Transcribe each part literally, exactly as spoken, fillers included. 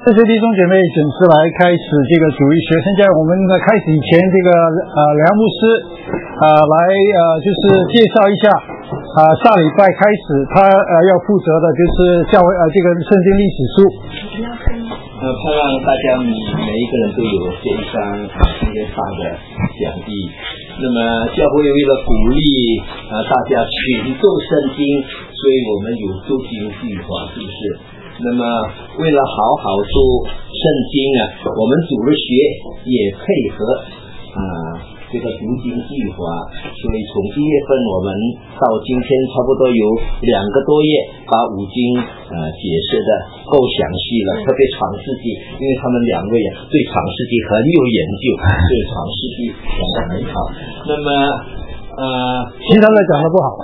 谢谢弟兄姐妹准时来开始这个主日学。现在我们在开始以前，这个呃梁牧师啊、呃、来呃就是介绍一下啊、呃、下礼拜开始他呃要负责的就是教会呃这个圣经历史书。 呃，盼望大家每一个人都有这一张啊今天发的讲义。那么教会为了鼓励啊、呃、大家群读圣经，所以我们有读经计划，是不是？那么为了好好读圣经啊，我们主日学也配合啊、呃、这个读经计划，所以从一月份我们到今天差不多有两个多月，把五经呃解释的够详细了，特别创世纪，因为他们两位啊对创世纪很有研究，对创世纪讲得很好。那么呃， 其他的讲的不好。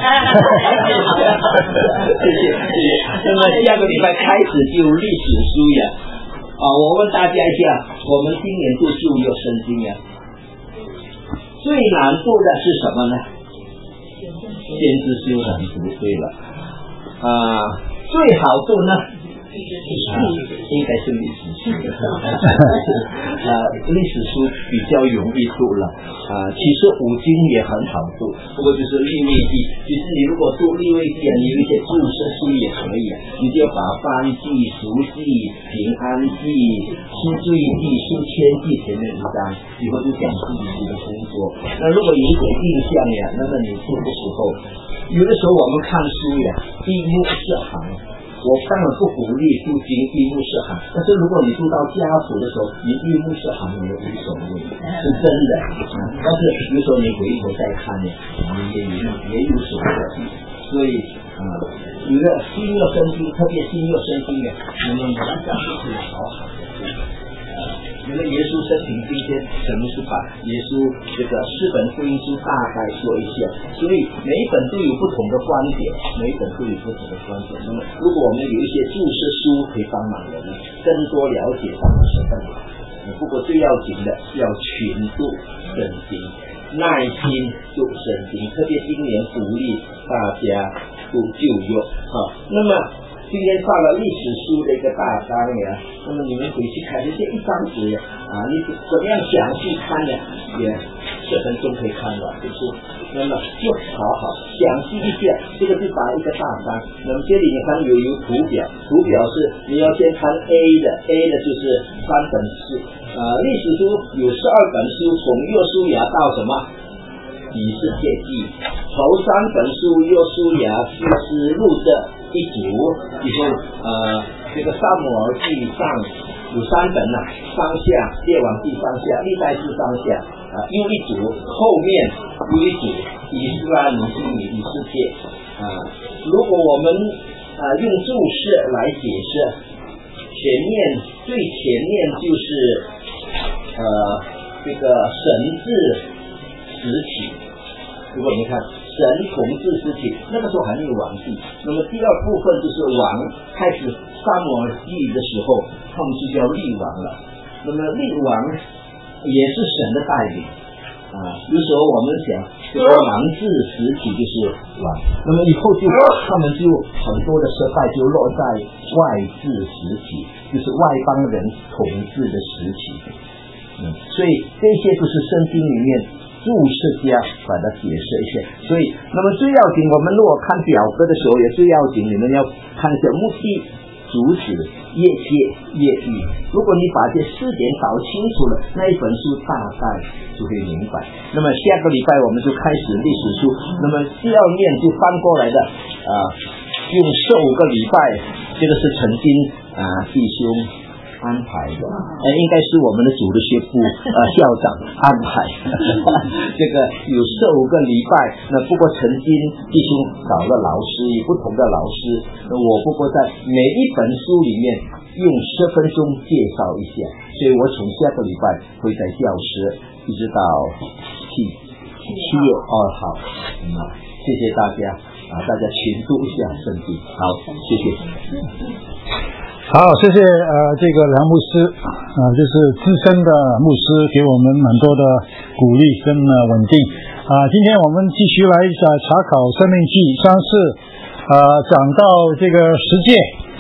谢谢谢谢。那么下个礼拜开始就历史书呀，啊，我问大家一下，我们今年读旧约圣经呀，最难读的是什么呢？先知书很读对了，啊，最好读呢？啊，应该是历史书啊，历史书比较容易读了啊。其实五经也很好读，不过就是利未记。其实你如果读利未记啊，你有一些注释书也可以啊，你就把翻记、赎记、平安记、赎罪记、赎愆记前面一章，以后就讲自己的工作。那如果有一点印象呀，那么你读的时候，有的时候我们看书呀，一目十行。我当然不鼓励读经一目十行，但是如果你读到家谱的时候，你一目十行也无所谓，是真的。但是比如说你回头再看呢，你也也有所谓。所以啊、呃，有了新约圣经，特别新约圣经呢，我们马上就可以好好的读。因为耶稣生平今天，可能是把耶稣这个四本福音书大概说一下，所以每一本都有不同的观点，每一本都有不同的观点。那么，如果我们有一些注释书可以帮忙我们更多了解，当然是更好。不过最要紧的是要群读圣经，耐心读圣经，特别今年鼓励大家读旧约啊。那么今天上了历史书的一个大纲呀，那么你们回去看这些一张纸啊，你怎么样详细看呢？也十分钟可以看完，就是那么就好好详细一下，这个是打一个大纲。那么这里你看有有图表，图表是你要先看 A 的 ，A 的就是三本书，呃，历史书有十二本书，从约书亚到什么？以斯帖记，头三本书约书亚、士师、路得一组，以后呃这个撒母耳记上有三本呐、啊，上下列王记上下，历代志上下啊、呃、又一组，后面又一组，以斯拉、尼希米、以斯帖啊。如果我们啊、呃、用注释来解释，前面最前面就是呃这个神治时期。如果你看神统治时期，那个时候还没有王帝。那么第二部分就是王开始撒母耳记的时候，他们就叫立王了。那么立王也是神的带领啊。有时候我们想，这个王治时期就是王，那么以后就他们就很多的失败就落在外治时期，就是外邦人统治的时期。嗯，所以这些都是圣经里面注释家把它解释一下。所以那么最要紧，我们如果看表格的时候也最要紧，你们要看一下目的、主旨、业界、业域。如果你把这四点搞清楚了，那一本书大概就会明白。那么下个礼拜我们就开始历史书，那么第二面就翻过来的啊、呃，用十五个礼拜，这个是曾经啊、呃、弟兄安排的，呃，应该是我们的主日学部呃校长安排这个有十五个礼拜。那不过曾经弟兄找了老师，有不同的老师，那我不过在每一本书里面用十分钟介绍一下，所以我从下个礼拜会在教室一直到七七月二号。嗯，谢谢大家啊，大家群读一下圣经。好，谢谢。 好，谢谢呃这个梁牧师啊、呃，就是资深的牧师，给我们蛮多的鼓励跟呃稳定啊、呃。今天我们继续来呃查考申命记，上次呃讲到这个十诫，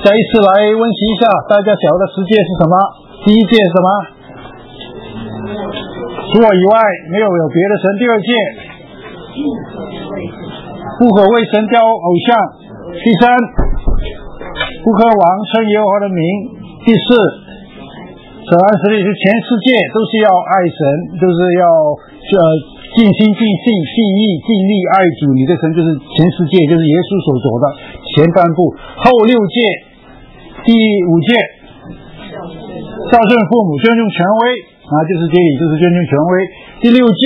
再一次来温习一下，大家晓得十诫是什么？第一诫是什么？除我以外没有有别的神。第二诫，不可为神雕偶像。第三，不可妄称耶和华的名。第四，sở安十里是前四诫都是要爱神，都是要呃尽心尽性尽意尽力爱主你的神，就是前四诫，就是耶稣所说的前半部。后六诫，第五诫孝顺父母尊重权威啊，就是这里就是尊重权威。第六诫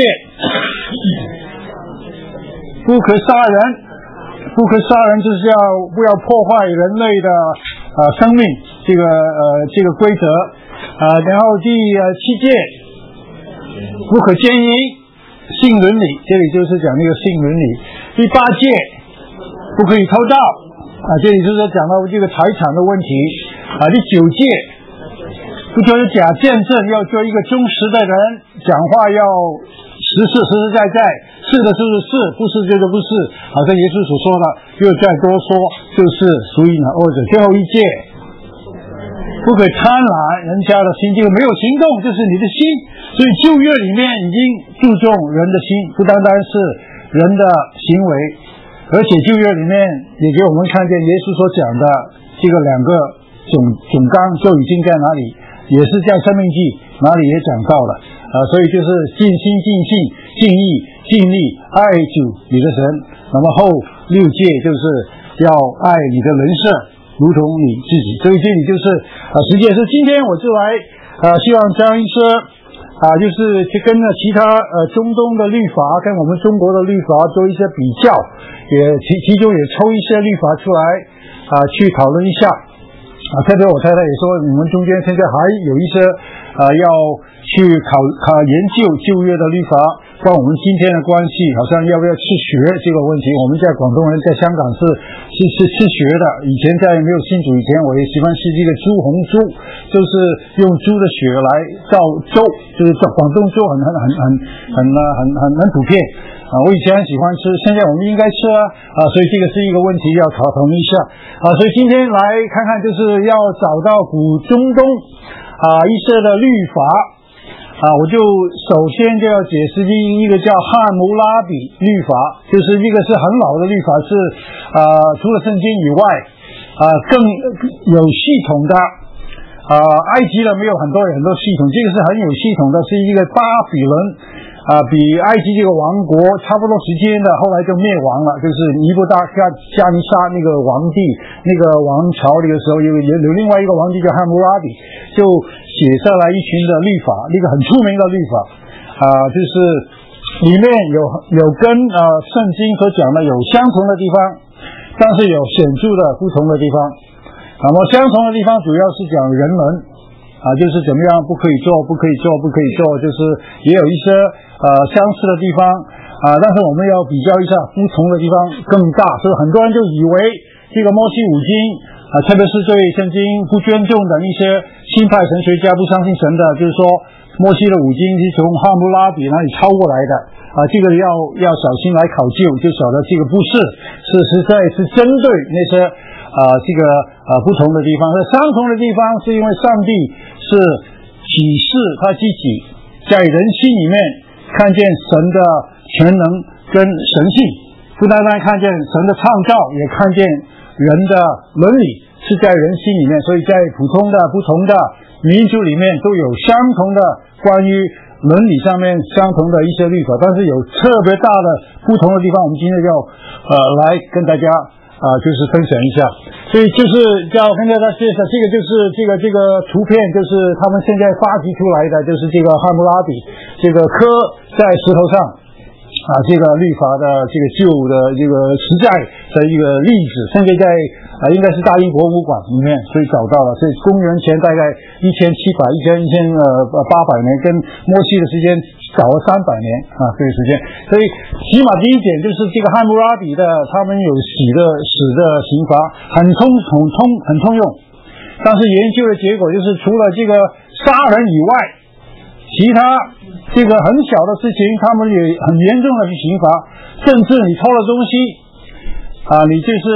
不可杀人，不可杀人就是要不要破坏人类的呃生命，这个呃这个规则啊。然后第呃七诫不可奸淫，性伦理，这里就是讲那个性伦理。第八诫不可以偷盗啊，这里就是讲到这个财产的问题啊。第九诫不就是假见证，要做一个忠实的人，讲话要实事实实在在，是的就是是，不是就是不是，好像耶稣所说的，又再多说就是属于哪或者。最后一诫不可贪婪人家的心，这个没有行动就是你的心。所以旧约里面已经注重人的心，不单单是人的行为，而且旧约里面也给我们看见耶稣所讲的这个两个总总纲就已经在哪里，也是在申命记哪里也讲到了啊。所以就是尽心尽性尽意尽力爱主你的神。那么后六诫就是要爱你的人设如同你自己。所以这里就是啊，实际是今天我就来啊，希望将一些啊，就是去跟着其他呃中东的律法跟我们中国的律法做一些比较，也其其中也抽一些律法出来啊，去讨论一下啊。特别我太太也说，你们中间现在还有一些啊要去考考研究旧约的律法，跟我们今天的关系，好像要不要去学这个问题。我们在广东人在香港是是是是学的，以前在没有信主以前，我也喜欢吃这个猪红猪，就是用猪的血来造粥，就是广东粥很很很很很很很很普遍啊。我以前很喜欢吃，现在我们应该吃啊啊，所以这个是一个问题要讨讨论一下啊。所以今天来看看，就是要找到古中东啊一些的律法啊，我就首先就要解释一一个叫汉谟拉比律法，就是这个是很老的律法，是啊除了圣经以外啊更有系统的啊，埃及的没有很多很多系统，这个是很有系统的，是一个巴比伦啊，比埃及这个王国差不多时间的，后来就灭亡了，就是尼布达加加尼沙那个皇帝那个王朝那个时候有有有另外一个皇帝叫汉谟拉比，就写下来一群的律法，那个很出名的律法啊，就是里面有有跟啊圣经所讲的有相同的地方，但是有显著的不同的地方。那么相同的地方主要是讲人伦啊，就是怎么样不可以做不可以做不可以做，就是也有一些呃相似的地方啊，但是我们要比较一下不同的地方更大，所以很多人就以为这个摩西五经啊，特别是对圣经不尊重的一些新派神学家不相信神的，就是说摩西的五经是从汉谟拉比那里抄过来的啊，这个要要小心来考究，就晓得这个不是是实在是针对那些啊这个啊不同的地方。那相同的地方是因为上帝是启示他自己在人心里面看见神的全能跟神性，不单单看见神的创造，也看见人的伦理是在人心里面，所以在普通的不同的民族里面都有相同的关于伦理上面相同的一些律法，但是有特别大的不同的地方，我们今天要呃来跟大家啊、呃、就是分享一下。所以就是要跟大家介绍，这个就是这个这个图片，就是他们现在发掘出来的，就是这个汉谟拉比这个刻在石头上啊，这个律法的这个旧的这个实在的一个例子，现在在啊应该是大英博物馆里面，所以找到了。所以公元前大概一千七百、一千一千呃八百年，跟摩西的时间早了三百年啊，这个时间。所以起码第一点就是这个汉谟拉比的，他们有死的死的刑罚，很通很通很通用。但是研究的结果就是，除了这个杀人以外，其他这个很小的事情，他们也很严重的去刑罚，甚至你偷了东西啊，你就是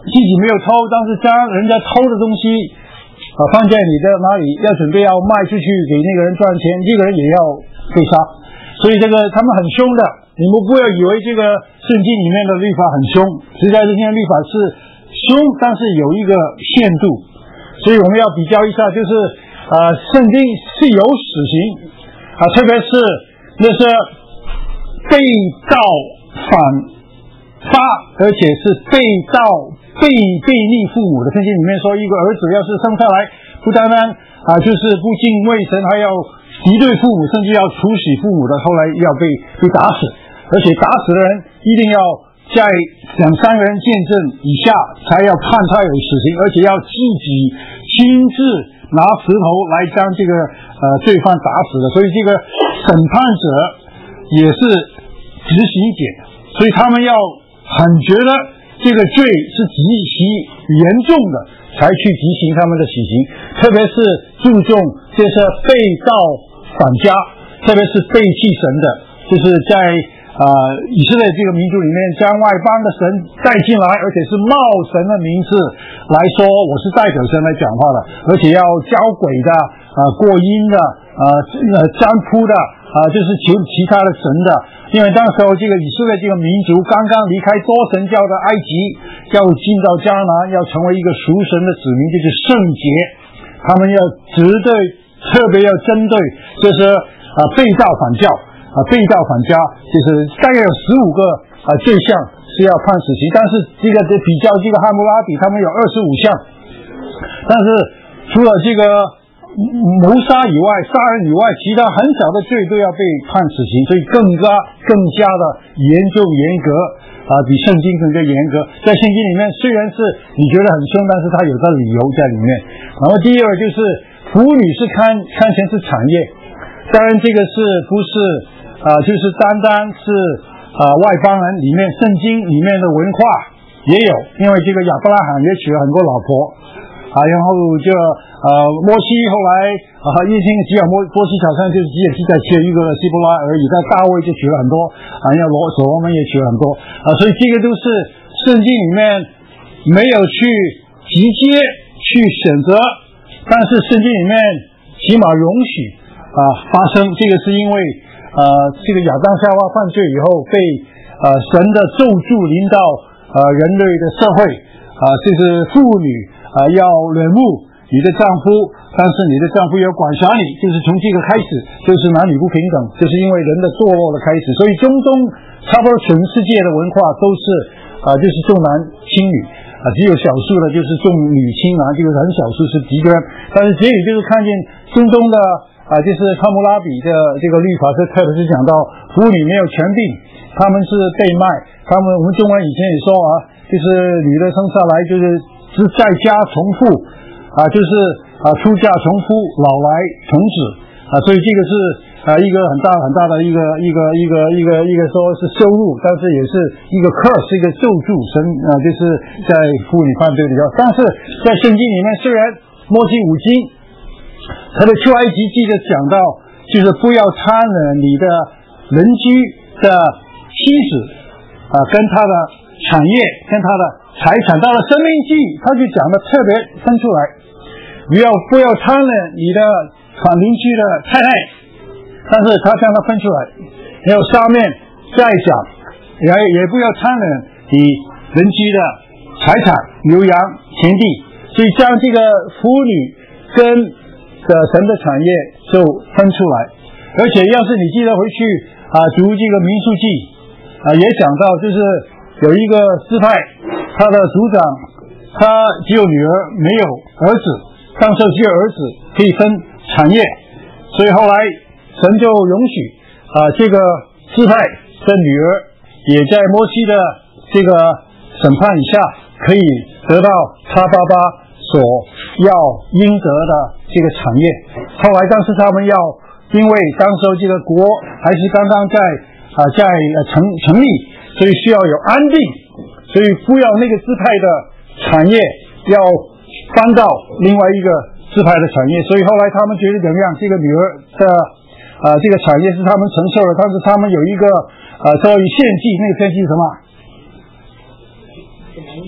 自己没有偷，但是将人家偷的东西啊放在你的那里，要准备要卖出去给那个人赚钱，这个人也要被杀。所以这个他们很凶的，你们不要以为这个圣经里面的律法很凶，实在是现在律法是凶，但是有一个限度。所以我们要比较一下，就是呃，圣经是有死刑啊，特别是那些被告反发，而且是被告被背逆父母的。圣经里面说，一个儿子要是生下来，不单单啊就是不敬畏神，还要敌对父母，甚至要处死父母的，后来要被被打死，而且打死的人一定要在两三个人见证以下才要判他有死刑，而且要自己亲自拿石头来将这个呃罪犯打死的。所以这个审判者也是执行者，所以他们要很觉得这个罪是极其严重的，才去执行他们的死刑。特别是注重这些被告反家，特别是背弃神的，就是在呃以色列这个民族里面将外邦的神带进来，而且是冒神的名字来说我是代表神来讲话的，而且要交鬼的呃过阴的呃占卜的啊、呃，就是求其他的神的。因为当时候这个以色列这个民族刚刚离开多神教的埃及，要进到迦南，要成为一个属神的子民，就是圣洁，他们要值得特别要针对这些啊、呃、被造反教啊、呃、被造反家，就是大概有十五个啊、呃、罪项是要判死刑，但是这个比较这个哈姆拉比他们有二十五项，但是除了这个谋杀以外，杀人以外，其他很小的罪都要被判死刑，所以更加更加的严重严格啊，比圣经更加严格。在圣经里面虽然是你觉得很凶，但是它有个理由在里面。然后第二就是妇女是看看成是产业，当然这个是不是啊、呃，就是单单是啊、呃、外邦人里面圣经里面的文化也有，因为这个亚伯拉罕也娶了很多老婆啊，然后就呃摩西后来啊一听吉尔摩摩西好像就是只也是在娶一个希伯来而已，但大卫就娶了很多啊，像罗所罗门也娶了很多啊，所以这个都是圣经里面没有去直接去选择，但是圣经里面起码容许啊发生。这个是因为呃这个亚当夏娃犯罪以后被呃神的咒诅临到呃人类的社会啊，就是妇女啊要忍辱你的丈夫，但是你的丈夫要管辖你，就是从这个开始就是男女不平等，就是因为人的堕落的开始。所以中东差不多全世界的文化都是啊就是重男轻女啊，只有少数的就是重女轻男，这个很少数是极端。但是这里就是看见中东的啊，就是哈姆拉比的这个律法是特别是讲到妇女没有权柄，他们是被卖，他们我们中文以前也说啊，就是女的生下来就是是在家从父啊，就是啊出嫁从夫，老来从子啊，所以这个是啊一个很大很大的一个一个一个一个一个说是羞辱，但是也是一个 curse， 一个咒诅，神啊就是在妇女犯罪里头。但是在圣经里面，虽然摩西五经他的出埃及记就讲到，就是不要贪了你的邻居的妻子啊，跟他的产业，跟他的财产。到了申命记，他就讲的特别分出来，不要不要贪了你的邻居的太太，但是他将它分出来。然后下面再讲，也也不要贪了你邻居的财产，牛羊田地。所以将这个妇女跟的神的产业就分出来。而且要是你记得回去啊读这个民数记啊，也讲到就是有一个支派，他的族长他只有女儿没有儿子，当时只有儿子可以分产业，所以后来神就容许啊这个支派的女儿也在摩西的这个审判以下可以得到他爸爸所要应得的这个产业。后来当时他们要因为当时这个国还是刚刚在啊在成成立，所以需要有安定，所以不要那个支派的产业要搬到另外一个支派的产业。所以后来他们觉得怎么样，这个女儿的啊这个产业是他们承受的，但是他们有一个啊所谓献祭，那个献祭什么献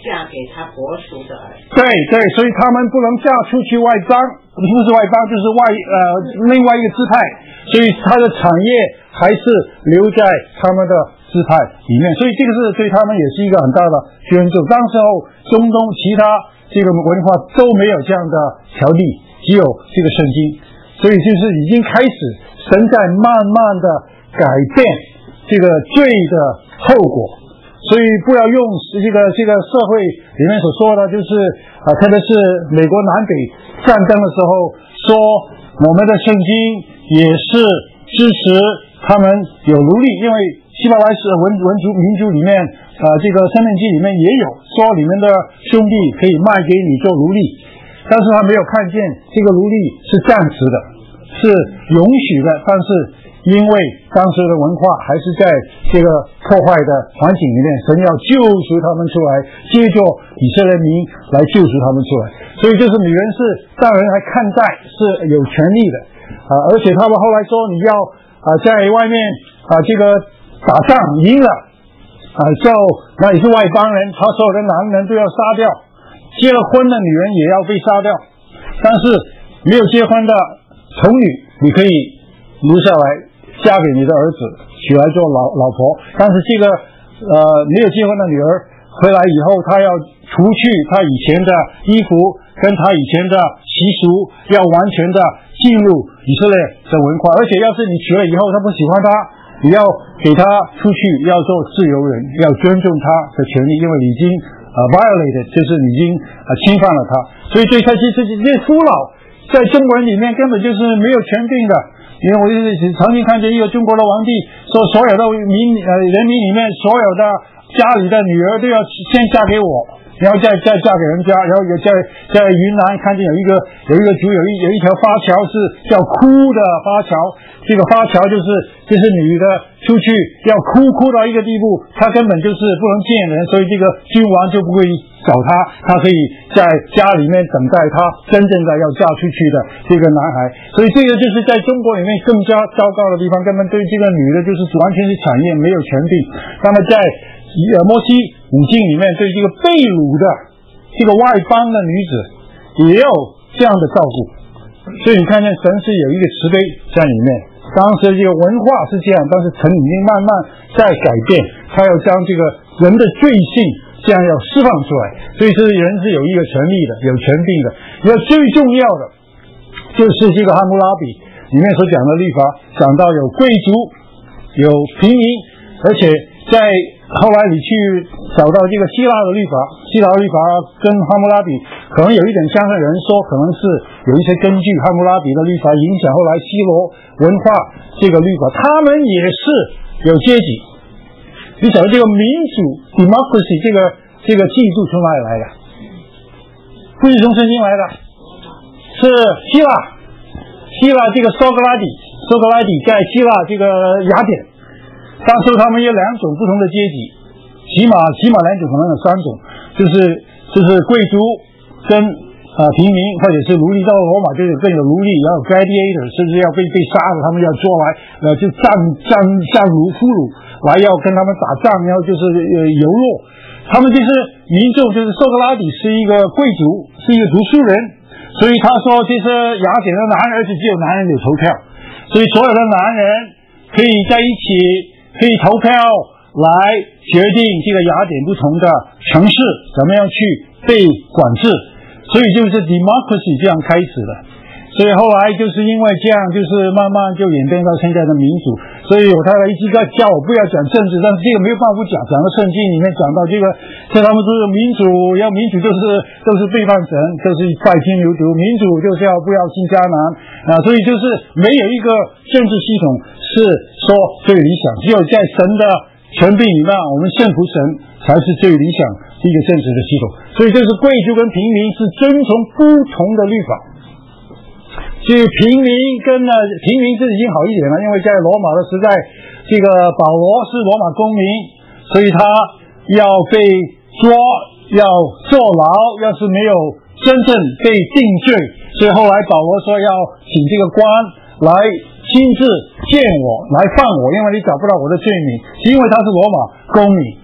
嫁给他伯属的儿子。 对对，所以他们不能嫁出去外邦，不是外邦就是外呃另外一个支派，所以他的产业还是留在他们的支派里面，所以这个是对他们也是一个很大的捐助。当时候中东其他这个文化都没有这样的条例，只有这个圣经，所以就是已经开始神在慢慢的改变这个罪的后果。所以不要用这个这个社会里面所说的，就是啊，特别是美国南北战争的时候，说我们的圣经也是支持他们有奴隶，因为希伯来是文文族民族里面啊，这个申命记里面也有说你们的兄弟可以卖给你做奴隶，但是他没有看见这个奴隶是暂时的，是允许的，但是因为当时的文化还是在这个破坏的环境里面，神要救赎他们出来，借着以色列民来救赎他们出来，所以就是女人是当人来看待是有权利的啊，而且他们后来说你要啊在外面啊这个打仗赢了啊，就那也是外邦人，他所有的男人都要杀掉，结了婚的女人也要被杀掉，但是没有结婚的童女你可以留下来嫁给你的儿子，娶来做老老婆，但是这个呃没有结婚的女儿回来以后，她要除去她以前的衣服跟她以前的习俗，要完全的进入以色列的文化，而且要是你娶了以后她不喜欢她，你要给她出去，要做自由人，要尊重她的权利，因为已经呃 violated 就是已经呃侵犯了她，所以对她其实这些夫老在中国人里面根本就是没有权柄的。因为我就是曾经看见一个中国的皇帝说，所有的民呃人民里面，所有的家里的女儿都要先嫁给我，然后再再嫁给人家，然后也在在云南看见有一个有一个族有一有一条发桥是叫哭的发桥，这个发桥就是就是女的出去要哭哭到一个地步，她根本就是不能见人，所以这个君王就不会找她，她可以在家里面等待她真正的要嫁出去的这个男孩，所以这个就是在中国里面更加糟糕的地方，根本对这个女的就是完全是产业，没有权利。那么在呃摩西五经里面对这个被掳的这个外邦的女子也有这样的照顾，所以你看见神是有一个慈悲在里面。当时这个文化是这样，但是神已经慢慢在改变，他要将这个人的罪性这样要释放出来，所以是人是有一个权利的，有权柄的。要最重要的就是这个哈姆拉比里面所讲的律法，讲到有贵族有平民，而且在后来你去找到这个希腊的律法，希腊的律法跟哈姆拉比可能有一点相似，人说可能是有一些根据哈姆拉比的律法影响后来希罗文化这个律法，他们也是有阶级。你晓得这个民主 democracy 这个这个制度从哪里来的？不是从圣经来的，是希腊希腊这个苏格拉底苏格拉底在希腊这个雅典，当时他们有两种不同的阶级，起码起码两种，可能有三种，就是就是贵族跟啊平民或者是奴隶，到罗马就有更有奴隶，然后 gladiator 甚至要被被杀的，他们要捉来呃就战战战俘俘虏来要跟他们打仗，然后就是呃游弱，他们就是民众，就是苏格拉底是一个贵族，是一个读书人，所以他说其实雅典的男人，而且只有男人有投票，所以所有的男人可以在一起可以投票来决定这个雅典不同的城市怎么样去被管制，所以就是 democracy 这样开始的。所以后来就是因为这样，就是慢慢就演变到现在的民主。所以我太太一直在叫我不要讲政治，但是这个没有办法不讲，讲到圣经里面讲到这个，在他们说民主要民主就是都是背叛神，就是拜金牛犊，民主就是要不要进迦南啊，所以就是没有一个政治系统是说最理想，只有在神的权柄里面，我们信服神才是最理想的一个政治的系统。所以就是贵族跟平民是遵从不同的律法。所以平民跟呢平民是已经好一点了，因为在罗马的时代，这个保罗是罗马公民，所以他要被抓要坐牢，要是没有真正被定罪，所以后来保罗说要请这个官来亲自见我，来放我，因为你找不到我的罪名，是因为他是罗马公民，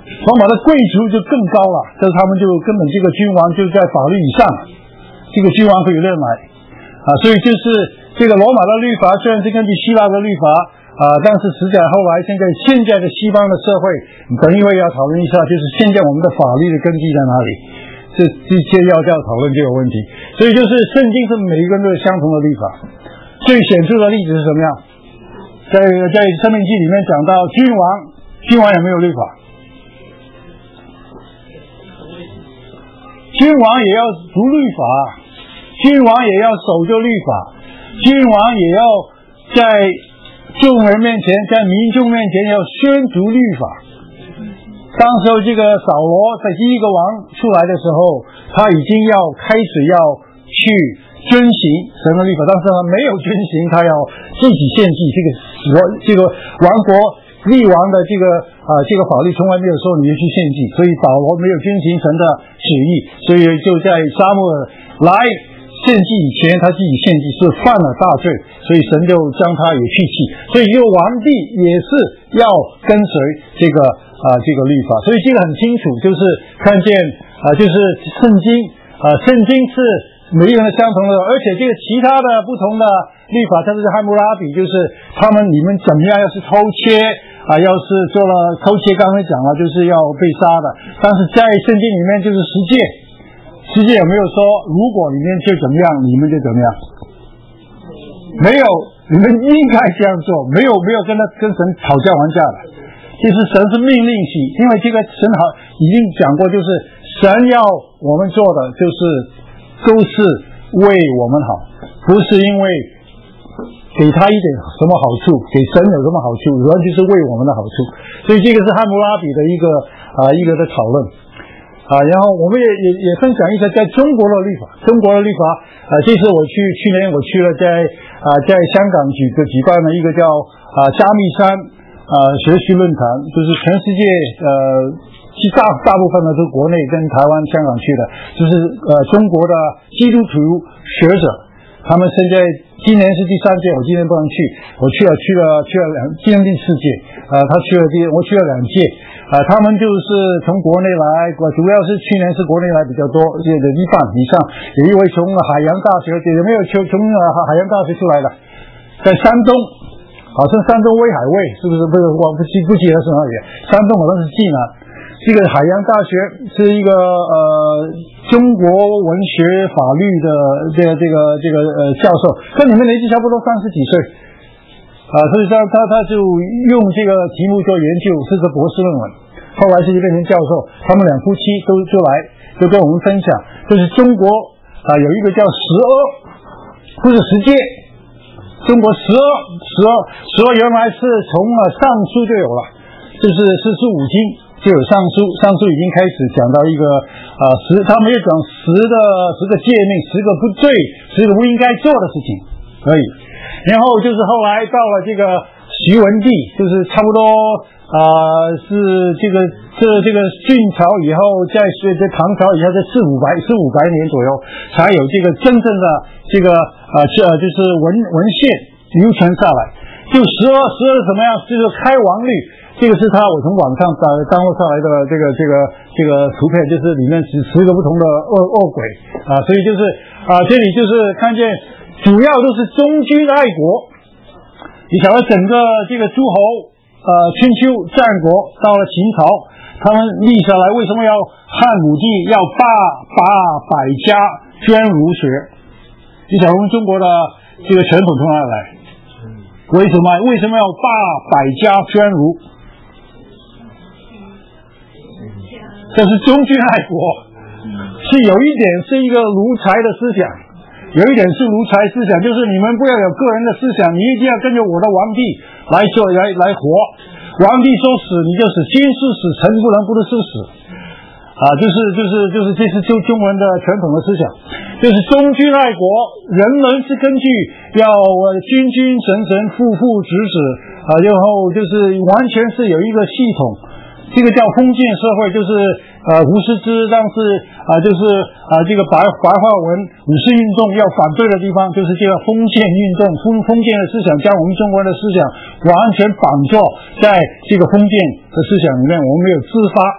罗马的贵族就更高了，这他们就根本这个君王就在法律以上，这个君王可以乱来啊，所以就是这个罗马的律法虽然是根据希腊的律法啊，但是实在后来现在现在的西方的社会，等一会要讨论一下，就是现在我们的法律的根据在哪里，这这些要要讨论这个问题。所以就是圣经是每一个人都有相同的律法，最显著的例子是什么样？在在申命记里面讲到君王，君王也没有律法，君王也要读律法，君王也要守着律法，君王也要在众人面前，在民众面前要宣读律法。当时候这个扫罗在第一个王出来的时候，他已经要开始要去遵行神的律法，但是他没有遵行，他要自己献祭。这个这个王国立王的这个啊、呃、这个法律从来没有说你要去献祭，所以扫罗没有遵行神的旨意，所以就在撒母耳来献祭以前，他自己献祭是犯了大罪，所以神就将他也弃弃。所以一个皇帝也是要跟随这个啊、呃、这个律法，所以这个很清楚，就是看见啊、呃、就是圣经啊、呃、圣经是每一个人相同的，而且这个其他的不同的律法，它是汉谟拉比，就是他们你们怎么样，要是偷窃啊，要是做了偷窃，刚才讲了就是要被杀的，但是在圣经里面就是十诫，十诫有没有说如果你们就怎么样，你们就怎么样？没有，你们应该这样做，没有没有跟他跟神讨价还价的，就是神是命令系，因为这个神好已经讲过，就是神要我们做的就是都是为我们好，不是因为给他一点什么好处，给神有什么好处，完全是为我们的好处。所以这个是汉谟拉比的一个啊、呃、一个的讨论啊。然后我们也也也分享一下在中国的律法，中国的律法啊，这次我去去年我去了在啊在香港举个举办了一个叫啊加密山啊学习论坛，就是全世界呃。其实大大部分呢都是国内跟台湾、香港去的，就是呃中国的基督徒学者，他们现在今年是第三届，我今年不能去，我去了去了去了两，今年第四届，呃他去了第我去了两届，啊、呃、他们就是从国内来，主要是去年是国内来比较多，这个一半以上，有一位从海洋大学，有没有从从海洋大学出来的，在山东。好像山东威海卫是不是？不是，我不记不记得是哪里。山东好像是济南。这个海洋大学是一个呃中国文学法律的这个这个这个呃教授，跟你们年纪差不多，三十几岁啊、呃，所以他他他就用这个题目做研究，是个博士论文，后来是变成教授。他们两夫妻都就来就跟我们分享，就是中国啊、呃、有一个叫十阿，不是十诫。中国十二十二十二原来是从啊尚书就有了，就是四书五经就有尚书，尚书已经开始讲到一个啊十，他没有讲十的十个诫命，十个不对，十个不应该做的事情而已。然后就是后来到了这个隋文帝，就是差不多啊、呃、是这个这这个晋朝以后，在在唐朝以后，在四五百四五百年左右，才有这个真正的这个啊这、呃、就是文文献流传下来。就十二十二什么样，就是开王律，这个是他我从网上当当录下来的这个这个这个图片，就是里面十十个不同的恶恶鬼啊，所以就是啊这里就是看见主要都是忠君爱国。你晓得整个这个诸侯呃春秋战国到了秦朝，他们立下来为什么要汉武帝要罢罢百家捐儒学？你晓得我们中国的这个传统从哪里来？为什么为什么要罢百家捐儒？这是忠君爱国，是有一点是一个奴才的思想，有一点是奴才思想，就是你们不要有个人的思想，你一定要跟着我的皇帝来做来来活。皇帝说死你就死，君是死，臣不能不能是死啊！就是就是就是这是就中文的传统的思想，就是忠君爱国，人人是根据要君君臣臣父父子子啊，然后就是完全是有一个系统。这个叫封建社会，就是呃吴师之当时啊、呃、就是啊、呃、这个白白话文五四运动要反对的地方，就是这个封建运动，封封建的思想将我们中国人的思想完全绑架在这个封建的思想里面，我们没有自发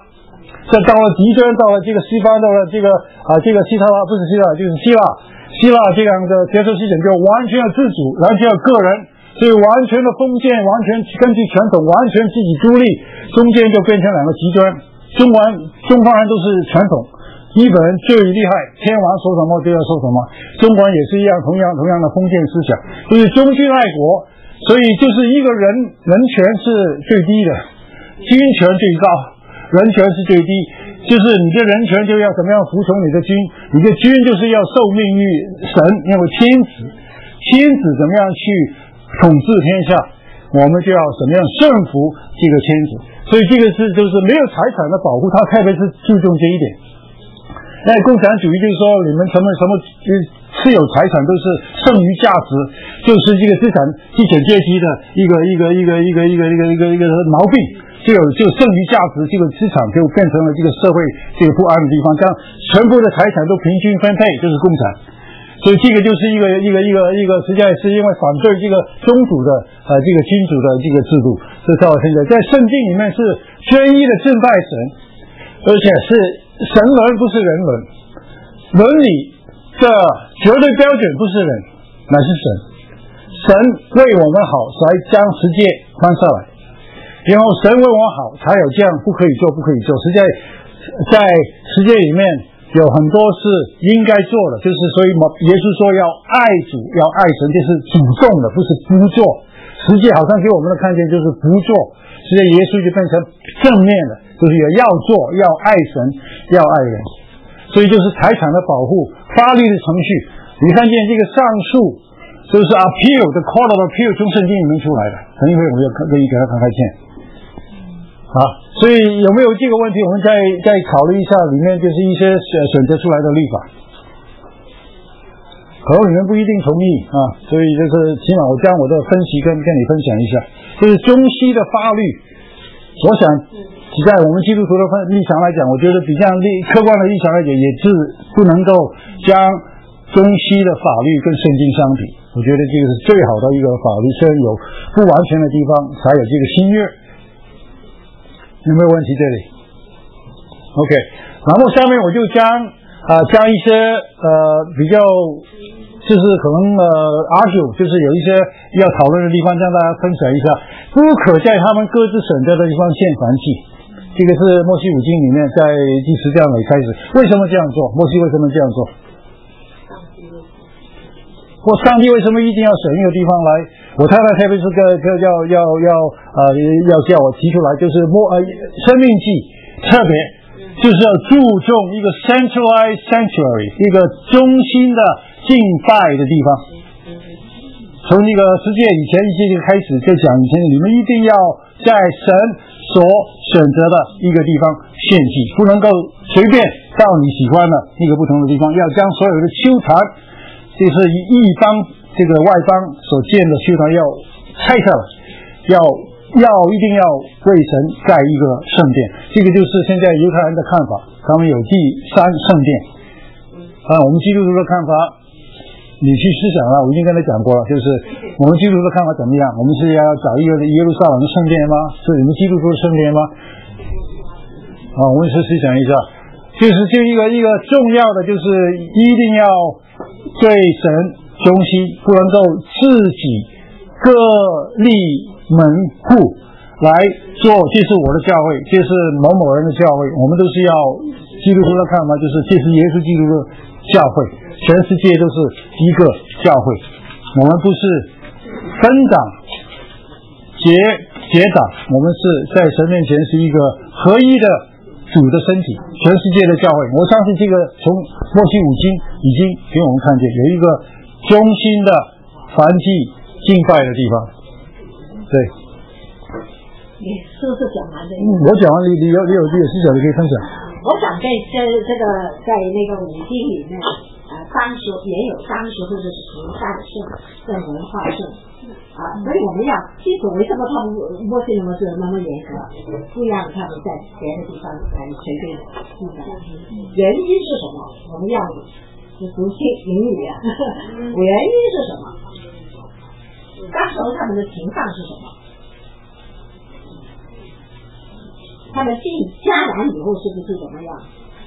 这到了极端，到了这个西方，到了这个啊这个希腊不是希腊就是希腊，希腊这样的接受系统就完全要自主，完全要个人，所以完全的封建，完全根据传统，完全自己独立，中间就变成两个极端。中国中方人都是传统，日本人最厉害，天皇说什么就要说什么，中国人也是一样，同样同样的封建思想，就是忠君爱国，所以就是一个人人权是最低的，军权最高，人权是最低，就是你的人权就要怎么样服从你的军，你的军就是要受命于神，因为天子，天子怎么样去统治天下，我们就要怎么样顺服这个天子，所以这个是就是没有财产的保护，他特别是注重这一点。那共产主义就是说，你们什么什么持有财产都是剩余价值，就是这个资产资产阶级的一个一个一个一个一个一个一个一个毛病，就有就剩余价值，这个资产就变成了这个社会这个不安的地方，这样全部的财产都平均分配，就是共产。所以这个就是一个一个一个一个，实际上是因为反对这个宗主的呃这个君主的这个制度，所以到现在在圣经里面是专一的敬拜神，而且是神伦不是人伦，伦理的绝对标准不是人，乃是神。神为我们好，才将世界宽下来，然后神为我们好，才有这样不可以做不可以做。实在在世界里面有很多是应该做的，就是所以耶稣说要爱主要爱神，这是主动的，不是不做。世界好像给我们的看见就是不做，实际耶稣就变成正面的，就是也要做，要爱神，要爱人。所以就是财产的保护，法律的程序。你看见这个上诉，就是 appeal 的 court of appeal 从圣经里面出来的，等一会我们要可以给他看看见。好，所以有没有这个问题，我们再再考虑一下，里面就是一些选择出来的律法。可能你们不一定同意啊，所以就是起码我将我的分析跟跟你分享一下。就是中西的法律，我想在我们基督徒的立场来讲，我觉得比较立客观的立场来讲，也是不能够将中西的法律跟圣经相比。我觉得这个是最好的一个法律，虽然有不完全的地方，才有这个新约。有没有问题这里 ？OK， 然后下面我就将啊、呃、将一些呃比较就是可能呃 argue 就是有一些要讨论的地方，将大家分享一下。不可在他们各自选择的地方献燔祭，这个是摩西五经里面在第十章里开始。为什么这样做？摩西为什么这样做？或上帝为什么一定要选一个地方来？我太太特别是个个要要要呃要叫我提出来，就是摩呃生命记特别就是要注重一个 centralized sanctuary， 一个中心的敬拜的地方。从那个世界以前一些就开始就讲，以前你们一定要在神所选择的一个地方献祭，不能够随便到你喜欢的一个不同的地方，要将所有的丘坛，就是一方这个外邦所建的丘坛要拆下来，要要一定要为神盖一个圣殿。这个就是现在犹太人的看法，他们有第三圣殿。啊，我们基督徒的看法，你去思想了，我已经跟他讲过了，就是我们基督徒的看法怎么样？我们是要找一个耶路撒冷的圣殿吗？是你们基督徒的圣殿吗？啊，我们是思想一下，就是就一个一个重要的，就是一定要对神忠心，不能够自己各立门户来做，这是我的教会，这是某某人的教会，我们都是要基督徒的看法，就是这是耶稣基督的教会，全世界都是一个教会，我们不是分党结结党，我们是在神面前是一个合一的主的身体，全世界的教会。我相信这个从摩西五经已经给我们看见有一个中心的燔祭敬拜的地方。对， 你是不是讲完的？ 嗯，我讲完，你你有你有你有思想，你可以分享。 我想在这这个在那个五经里面，呃，当时也有当时或者是时代的圣跟文化圣啊，所以我们要清楚为什么他们墨西哥是那么严格，不让他们在别的地方来随便记载，原因是什么？我们要是读经英语啊，原因是什么？当时他们的情况是什么？他他们进迦南以后是不是怎么样？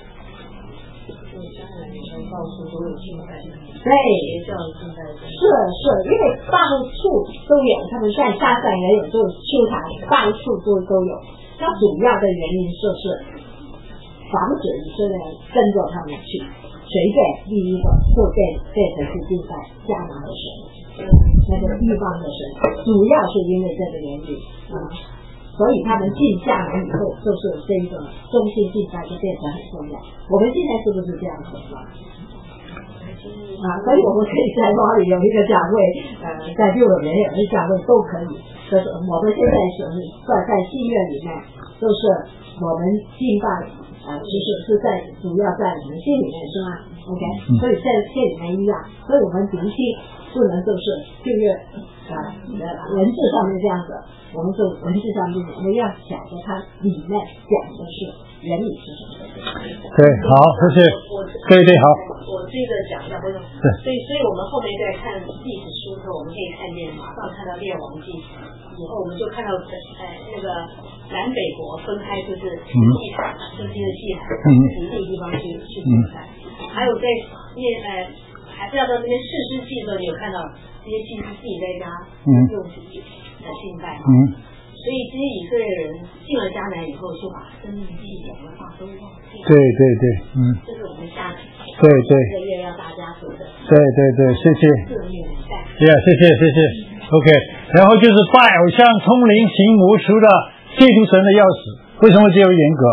对，是是，因为到处都有，他们在沙山也有，就秋场到处都都有。那主要的原因就是防止以色列人跟着他们去，随便第一个就变变成是敬拜迦南的神，那个地方的神，主要是因为这个原因啊。所以他们进迦南以后，就是这个中心敬拜就变成很重要。我们现在是不是这样子啊？所以我们可以在哪里有一个讲位，呃，在幼儿园有一个讲位都可以。就是我们现在是在在戏院里面，就是我们敬拜，呃，其实是在主要在我们心里面是吗 ？OK， 所以在这里面一样，所以我们聆听不能就是就越呃文字上面这样子，我们就文字上面我们要晓得它里面讲的是原理是什么。 对，好，谢谢。对对，好。 我这个讲一下，不用。所以，所以我们后面在看历史书的时候，我们可以看见，马上看到列王记，以后我们就看到呃那个南北国分开，就是祭坛，中心的祭坛，一个地方去去敬拜。还有在念呃，还是要到那边士师记的时候，你有看到这些祭司自己在家用来敬拜。嗯。所以这些以色列人进了迦南以后，就把生命记什么话都忘记。 对对对，嗯。 这是我们下对对这个月要大家读的。 对对对，谢谢。 各面带。 对啊，谢谢谢谢。OK， 然后就是拜偶像、通灵、行魔术的亵渎神的钥匙，为什么这么严格？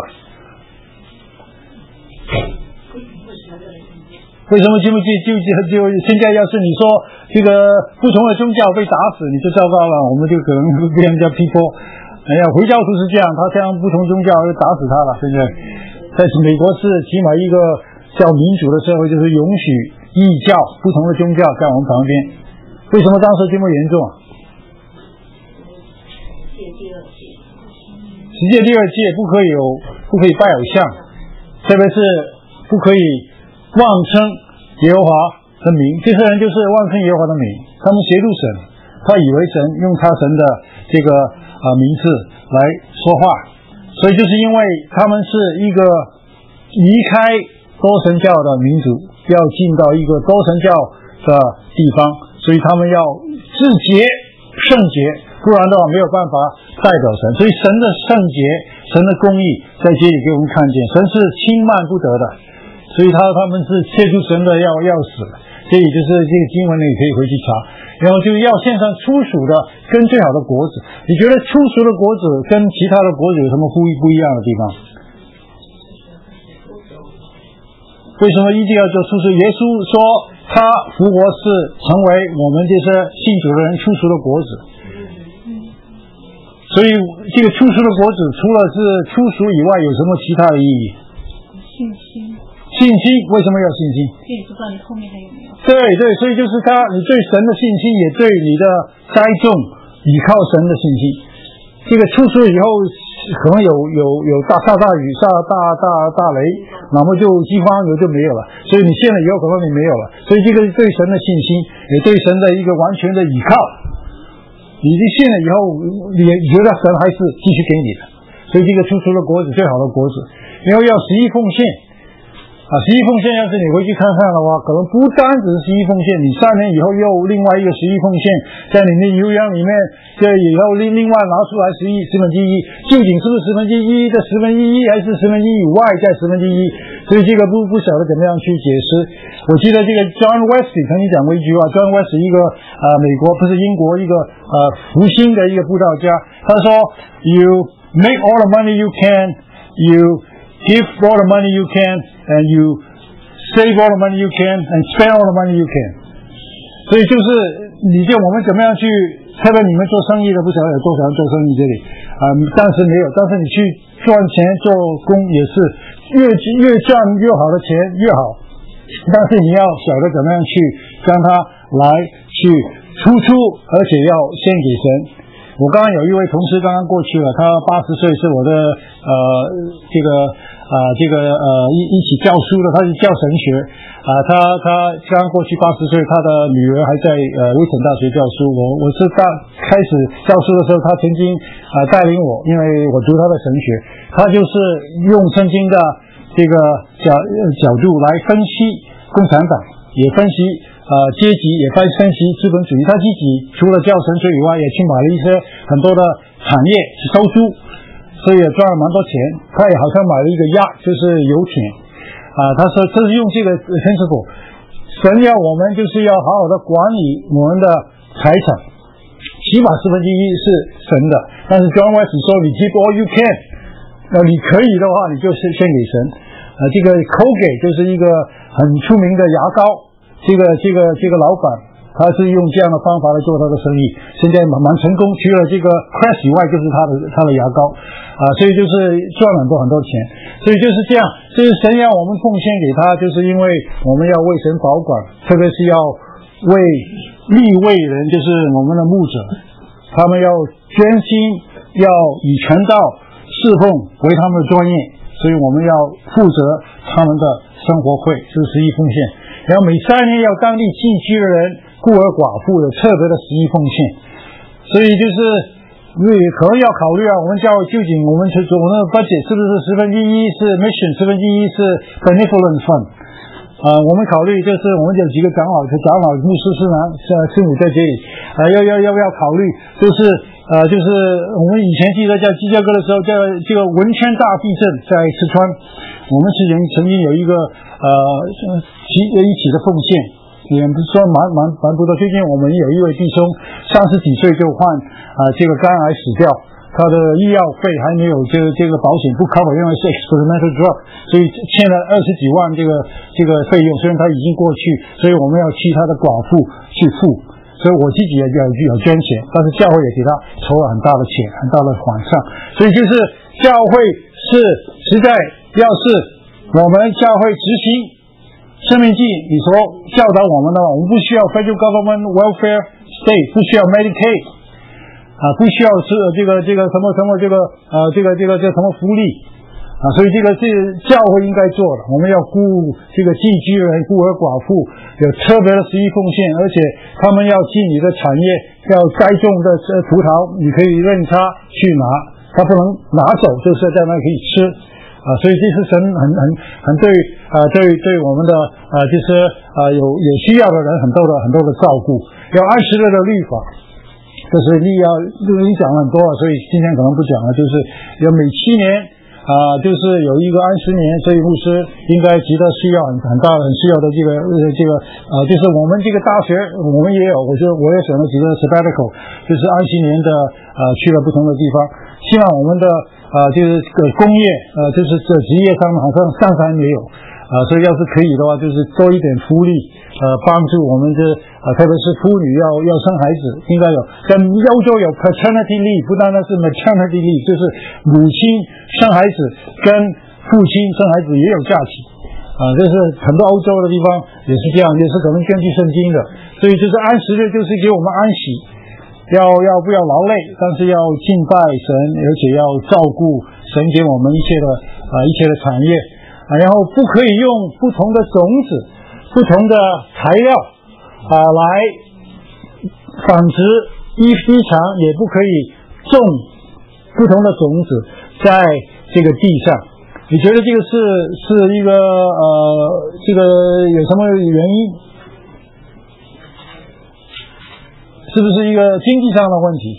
为什么记不记就就就现在要是你说这个不同的宗教被打死，你就糟糕了，我们就可能被人家批驳。哎呀，回教徒是这样，他像不同宗教就打死他了，对不对？在美国是起码一个叫民主的社会，就是允许异教不同的宗教在我们旁边。为什么当时这么严重？世界第二届不可以有，不可以拜偶像，特别是不可以妄称耶和华的名。这些人就是妄称耶和华的名，他们亵渎神，他以为神用他神的这个啊、呃、名字来说话，所以就是因为他们是一个离开多神教的民族，要进到一个多神教的地方，所以他们要自洁圣洁，不然的话没有办法代表神。所以神的圣洁、神的公义在这里给我们看见，神是轻慢不得的，所以他他们是切出神的要要死。这也就是这个经文你可以回去查，然后就要献上初熟的跟最好的果子。你觉得初熟的果子跟其他的果子有什么不不一样的地方？为什么一定要做初熟？耶稣说他复活是成为我们这些信主的人初熟的果子，所以这个初熟的果子除了是初熟以外，有什么其他的意义？ 信心。 信心，为什么要信心？ 这也不知道你后面还有没有。 对对，所以就是他，你对神的信心，也对你的栽种倚靠神的信心。这个出书以后，可能有有有大下大雨、下大大大雷，那么就饥荒有就没有了。所以你信了以后，可能你没有了。所以这个对神的信心，也对神的一个完全的倚靠。你信了以后，你觉得神还是继续给你的。所以这个出书的果子，最好的果子，然后要十一奉献。啊，十一奉献要是你回去看看的话，可能不单只是十一奉献，你三年以后又另外一个十一奉献，在你的油羊里面，这以后另另外拿出来十一十分之一，究竟是不是十分之一的十分之一，还是十分之一以外再十分之一？所以这个不不晓得怎么样去解释。我记得这个 John Wesley 曾经讲过一句话 ，John Wesley 一个呃美国不是英国一个呃复兴的一个布道家，他说 ：“You make all the money you can, you give all the money you can, and you save all the money you can, and spend all the money you can.” 所以就是你就我们怎么样去，特别你们做生意的不晓得有多少人做生意这里啊、呃，暂时没有，但是你去赚钱做工也是越越赚越好的钱越好，但是你要晓得怎么样去让它来去突出，而且要献给神。我刚刚有一位同事刚刚过去了，他八十岁，是我的呃这个啊、呃、这个呃一一起教书的，他是教神学啊、呃，他他刚刚过去八十岁，他的女儿还在呃威城大学教书。我我是大看开始教书的时候，他曾经啊、呃、带领我，因为我读他的神学，他就是用圣经的这个角角度来分析共产党，也分析呃阶级，也分析资本主义。他自己除了教神学以外，也去买了一些很多的产业去收租，所以也赚了蛮多钱。他也好像买了一个yacht，就是游艇啊、呃。他说这是用这个 principle， 神要我们就是要好好的管理我们的财产，起码四分之一是神的。但是 John Wesley 说你 keep all you can， 那你可以的话，你就是献给神。呃，这个 Colgate 就是一个很出名的牙膏，这个这个这个老板他是用这样的方法来做他的生意，现在蛮蛮成功。除了这个 Crest 以外，就是他的他的牙膏啊、呃，所以就是赚很多很多钱。所以就是这样，就是神要我们奉献给他，就是因为我们要为神保管，特别是要为利未人，就是我们的牧者，他们要捐心，要以传道侍奉为他们的专业，所以我们要负责他们的生活费，就是十一奉献。然后每三年要当地寄居的人、孤儿寡妇有特别的十一奉献。所以就是因为可能要考虑啊，我们教会究竟我们是我们的 budget 是不是十分之一是 mission， 十分之一是 benevolent fund。啊、呃，我们考虑就是我们有几个长老，长老、牧师、师长、师母在这里，啊、呃，要要要不要考虑？就是呃，就是我们以前记得在芝加哥的时候，在这个汶川大地震在四川，我们之前曾经有一个呃集一起的奉献，也不是说蛮蛮蛮不多。最近我们有一位弟兄三十几岁就患啊、呃、这个肝癌死掉。他的医药费还没有这个这个保险不 cover， 因为是 experimental drug， 所以欠了二十几万这个这个费用。虽然他已经过去，所以我们要替他的寡妇去付。所以我自己也有有捐钱，但是教会也给他筹了很大的钱，很大的款项。所以就是教会是实在要是我们教会执行生命记你所教导我们的，我们不需要 federal government welfare state， 不需要 Medicaid。啊，不需要是这个这个什么什么这个呃这个这个这什么福利啊，所以这个是教会应该做的。我们要顾这个寄居人、孤儿寡妇，有特别的十一奉献，而且他们要进你的产业，要栽种的葡萄，你可以任他去拿，他不能拿走，就是在那可以吃啊。所以这是神很很很对啊、呃、对对我们的啊、呃、就是啊、呃、有有需要的人很多的很多的照顾，要按时的律法。这是利要已经讲了很多了，所以今天可能不讲了。就是有每七年啊、呃，就是有一个安息年，所以牧师应该值得需要很很大很需要的这个呃这个呃，就是我们这个大学我们也有，我觉得我也选了几个 sabbatical， 就是安息年的呃去了不同的地方，希望我们的呃就是这个工业呃就是这职业上好像上山没有。啊、呃，所以要是可以的话，就是多一点福利，呃，帮助我们这啊、呃，特别是妇女要要生孩子，应该有。跟欧洲有 paternity leave， 不单单是 maternity leave， 就是母亲生孩子跟父亲生孩子也有假期，啊、呃，这是很多欧洲的地方也是这样，也是可能根据圣经的。所以就是安息日就是给我们安息，要要不要劳累，但是要敬拜神，而且要照顾神给我们一切的啊、呃、一切的产业。然后不可以用不同的种子、不同的材料啊、呃、来繁殖一一场，也不可以种不同的种子在这个地上。你觉得这个是是一个呃这个有什么原因？是不是一个经济上的问题？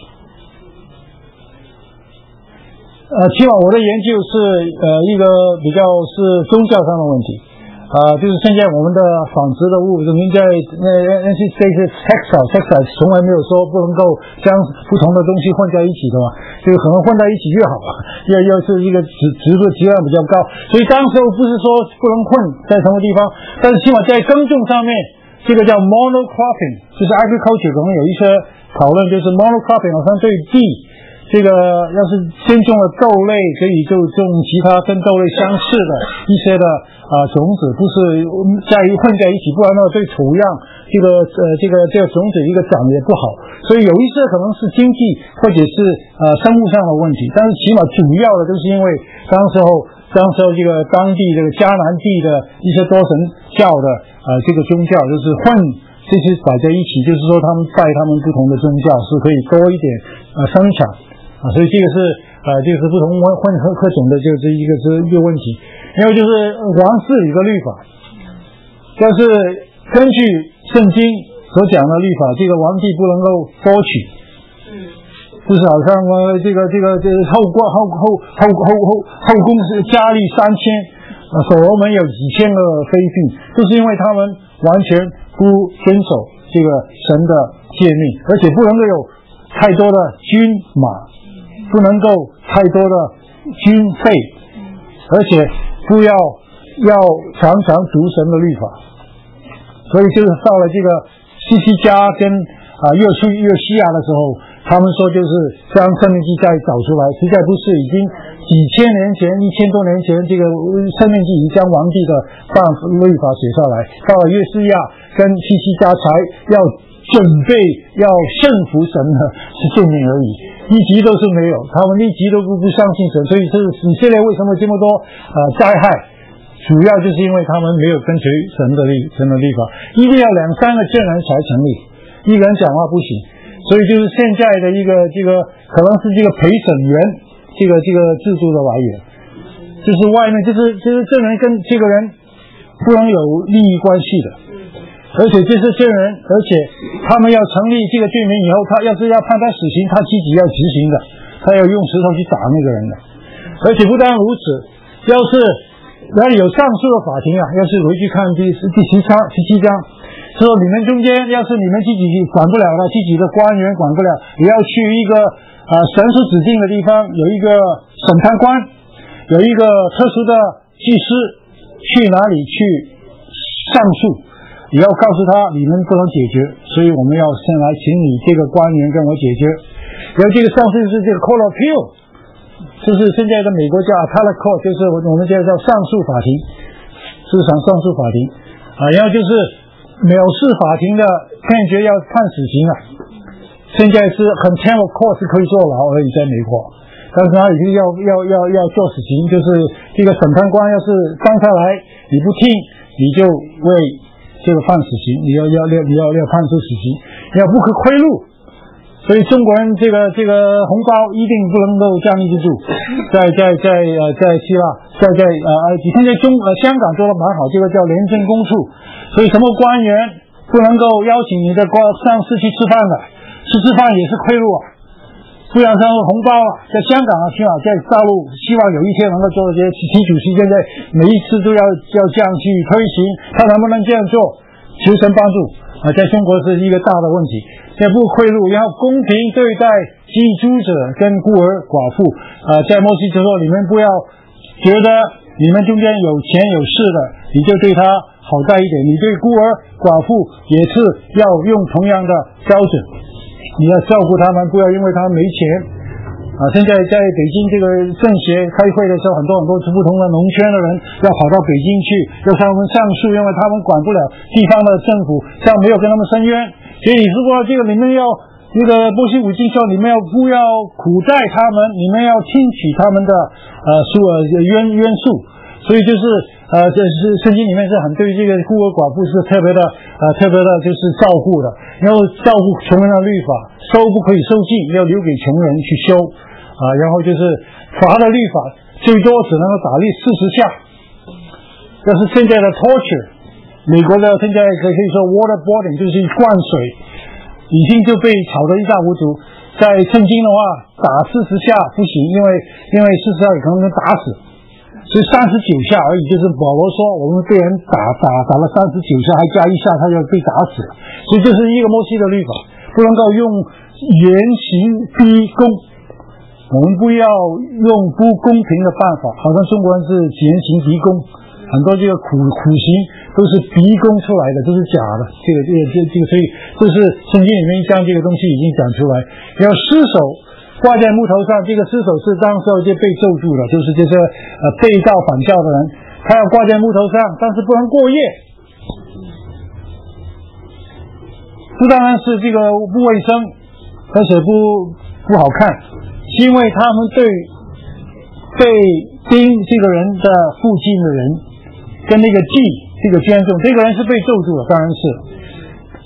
呃，起码我的研究是呃一个比较是宗教上的问题，啊、呃，就是现在我们的纺织的物，应该那那些这些 textile textile 从来没有说不能够将不同的东西混在一起的嘛，就是可能混在一起越好，要要是一个质质的质量比较高，所以当时候不是说不能混在什么地方，但是起码在耕种上面，这个叫 monocropping， 就是 agriculture 可能有一些讨论，就是 monocropping 好像对地。这个要是先种了豆类，可以就种其他跟豆类相似的一些的啊、呃、种子，不是在混在一起，不然的话对土壤这个呃这个这个种子一个长得也不好。所以有一些可能是经济或者是呃生物上的问题，但是起码主要的就是因为当时候当时候这个当地这个迦南地的一些多神教的呃这个宗教就是混这些摆在一起，就是说他们拜他们不同的宗教是可以多一点呃生产啊，所以这个是呃这个是不同混合各种的，就是一个是一个问题。还有就是王室里的律法，要是根据圣经所讲的律法，这个皇帝不能够夺取，就是好像呃这个这个这个后宫后后后后后后宫是佳丽三千，呃所罗门有几千个妃嫔，就是因为他们完全不遵守这个神的诫命，而且不能够有太多的军马，不能够太多的军费，而且不要要常常读神的律法。所以就是到了这个西西家跟啊约书约西亚的时候，他们说就是将申命记再找出来，实在不是已经几千年前一千多年前这个申命记已经将皇帝的办律法写下来，到了约西亚跟西西家才要准备要顺服神的诫命而已，一集都是没有，他们一集都不不相信神，所以这是以色列为什么这么多呃灾害，主要就是因为他们没有跟随神的律神的律法，一定要两三个证人才成立，一个人讲话不行，所以就是现在的一个这个可能是这个陪审员这个这个制度的来源，就是外面就是就是证人跟这个人不能有利益关系的，而且这是证人，而且他们要成立这个罪名以后，他要是要判他死刑，他自己要执行的，他要用石头去打那个人的，而且不单如此，要是要有上诉的法庭啊，要是回去看第第十章十七章，说你们中间要是你们自己管不了了，自己的官员管不了，也要去一个呃神所指定的地方，有一个审判官，有一个特殊的祭司，去哪里去上诉，也要告诉他你们不能解决，所以我们要先来请你这个官员跟我解决。然后这个上诉是这个 Court of Appeal， 就是现在的美国叫 Appellate Court， 就是我们叫叫上诉法庭，市场上诉法庭啊。然后就是藐视法庭的判决要判死刑啊，现在是contempt of court 是可以坐牢而已，在美国，但是他已经要要要要做死刑，就是这个审判官要是放下来你不听，你就为这个判死刑，你要要要你要要判处死刑，你要不可贿赂。所以中国人这个这个红包一定不能够站立得住，在在在呃在希腊，在在呃埃及，现在中呃香港做得蛮好，这个叫廉政公署，所以什么官员不能够邀请你的官上司去吃饭的，吃吃饭也是贿赂啊，不然上红包啊，在香港啊，起码在大陆，希望有一天能够做这些，习主席现在每一次都要要这样去推行，他能不能这样做？求神帮助啊，在中国是一个大的问题。也不贿赂，然后公平对待寄居者跟孤儿寡妇。呃，在摩西就说，你们不要觉得你们中间有钱有势的，你就对他好待一点，你对孤儿寡妇也是要用同样的标准，你要照顾他们，不要因为他没钱。啊，现在在北京这个政协开会的时候，很多很多不同的农村的人要跑到北京去，要向他们上诉，因为他们管不了地方的政府，这样没有跟他们申冤。所以如果这个你们要那个波西五经说，你们要不要苦待他们，你们要听取他们的呃诉呃冤冤诉。所以就是呃这是圣经里面是很对这个孤儿寡妇是特别的呃特别的就是照顾的，然后照顾穷人的律法，收不可以收尽，要留给穷人去修啊、呃，然后就是罚的律法最多只能够打律四十下，这是现在的 torture。美国的现在可以说 waterboarding 就是灌水，已经就被炒得一塌糊涂。在圣经的话，打四十下不行，因为因为四十下可能能打死，所以三十九下而已。就是保罗说，我们被人打打打了三十九下，还加一下，他就被打死了。所以这是一个摩西的律法，不能够用严刑逼供，我们不要用不公平的办法，好像中国人是严刑逼供。很多这个苦苦刑都是逼供出来的，都是假的。这个这个这这个，所以这是圣经里面将这个东西已经讲出来。要尸首挂在木头上，这个尸首是当时候就被咒住了，就是这些呃被告反教的人，他要挂在木头上，但是不能过夜。不当然是这个不卫生，而且不不好看，是因为他们对被盯这个人的附近的人。跟那个祭这个捐赠，这个人是被咒住了，当然是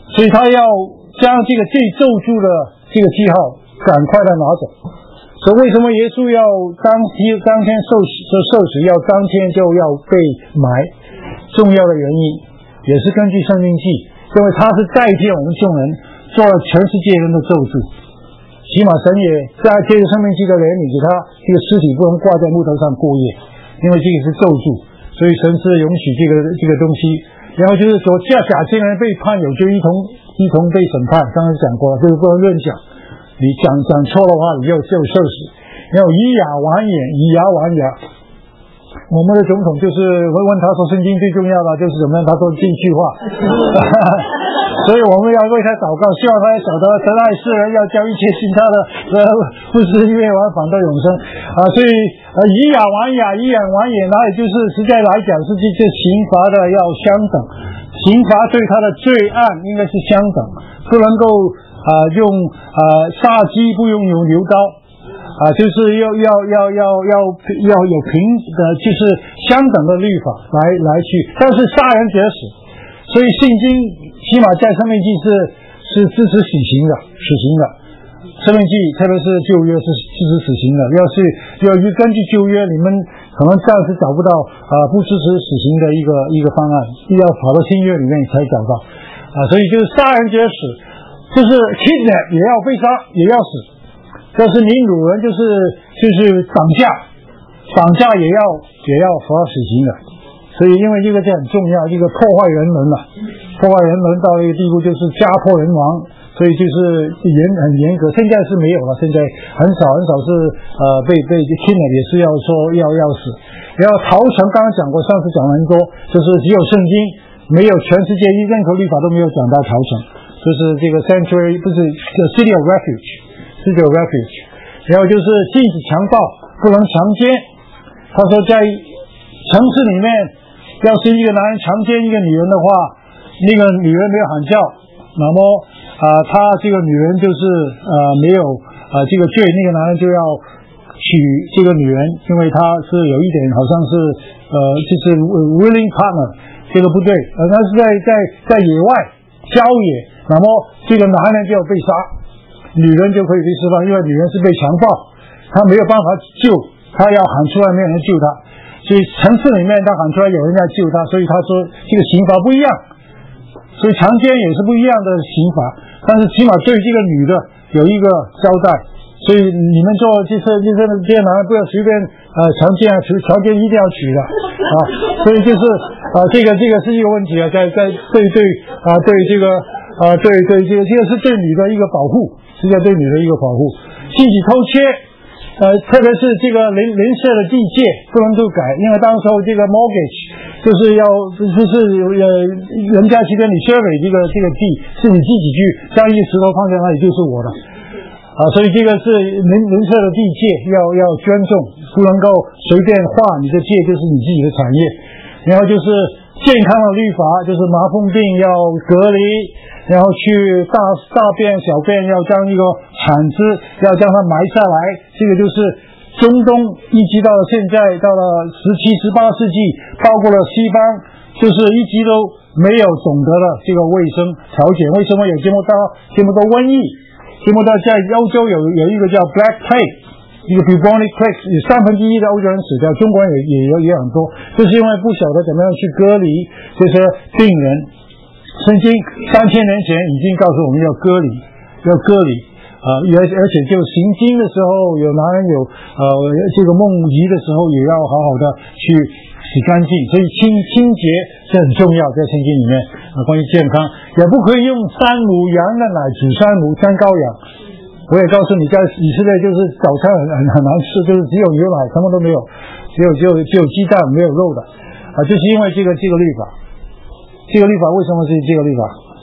所以他要将这个最咒诅的这个记号赶快的拿走。所以为什么耶稣要当天当天受受死，要当天就要被埋？重要的原因也是根据申命记，因为他是代替我们众人做了全世界人的咒诅。起码神也在这个申命记的怜悯，给他这个尸体不能挂在木头上过夜，因为这个是咒诅，所以神是允许这个这个东西。然后就是说，假假先人被判有就一同一同被审判，刚才讲过了，这个不能乱讲。你讲讲错的话，你就就受死。然后以牙还眼，以牙还牙。我们的总统就是会问他说，圣经最重要的就是怎么样？他说这句话。所以我们要为他祷告，希望他晓得神爱世人，要将一切信他的呃不是灭亡，反得永生啊。所以呃以牙还牙，以眼还眼，那也就是实在来讲是这这刑罚的要相等，刑罚对他的罪案应该是相等，不能够啊、呃、用啊、呃、杀鸡不用用牛刀啊，就是要要要要要要有平的，就是相等的律法来来去，但是杀人者死。所以圣经起码在申命记是是支持死刑的，死刑的。申命记特别是旧约是支持死刑的。要是要根据旧约，你们可能暂时找不到啊、呃、不支持死刑的一个一个方案，要跑到新约里面才找到啊。所以就是杀人者死，就是 kidnap 也要被杀，也要死。但是凌辱人就是就是绑架，绑架也要也要罚死刑的。所以因为这个是很重要，这个破坏人伦了，破坏人伦到一个地步就是家破人亡，所以就是严很严格。现在是没有了，现在很少很少是呃被被听了也是要说要要死。然后逃城刚刚讲过，上次讲了很多，就是只有圣经，没有全世界任何律法都没有讲到逃城，就是这个 sanctuary 不是 city of refuge，city of refuge。然后就是禁止强暴，不能强奸。他说在城市里面，要是一个男人强奸一个女人的话，那个女人没有喊叫，那么啊、呃，他这个女人就是呃没有啊、呃、这个罪，那个男人就要娶这个女人，因为他是有一点好像是呃就是 willing partner， 这个不对，呃他是在在在野外郊野，那么这个男人就要被杀，女人就可以被释放，因为女人是被强暴，他没有办法救，他要喊出来没有人救他。所以城市里面他喊出来有人在救他，所以他说这个刑罚不一样，所以强奸也是不一样的刑罚，但是起码对这个女的有一个交代。所以你们做这些这些这些男人不要随便呃强奸啊，强奸一定要娶的啊。所以就是啊、呃、这个这个是一个问题啊，在在对对啊、呃、对这个啊、呃、对对这个这个是对女的一个保护，是在对女的一个保护。禁止偷窃。呃，特别是这个邻邻舍的地界不能够改，因为当时候这个 mortgage 就是要就是呃人家去跟你 survey 这个这个地是你自己去将一石头放在那里就是我的啊，所以这个是邻邻舍的地界要要尊重，不能够随便划你的界，就是你自己的产业。然后就是健康的律法，就是麻风病要隔离，然后去大大便小便要将一个铲子要将它埋下来，这个就是中东一直到了现在，到了十七十八世纪，包括了西方，就是一直都没有懂得了这个卫生条件。为什么有这么多这么多瘟疫？这么多在欧洲有有一个叫 Black Plague， 一个 bubonic plague， 有三分之一的欧洲人死掉，中国人也也有也很多，就是因为不晓得怎么样去隔离这些病人。圣经三千年前已经告诉我们要隔离，要隔离啊、呃，而而且就行经的时候，有男人有呃这个梦遗的时候，也要好好的去洗干净。所以清清洁是很重要，在圣经里面啊、呃，关于健康也不可以用山母羊的奶煮山母山羔羊。我也告诉你，在以色列就是早餐很很很难吃，就是只有牛奶，什么都没有，只有只有只有鸡蛋，没有肉的啊，就是因为这个这个律法。这个律法为什么是这个律法？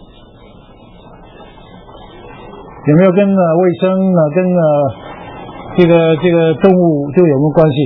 有没有跟呃卫生呢、呃、跟呃这个这个动物就有没有关系？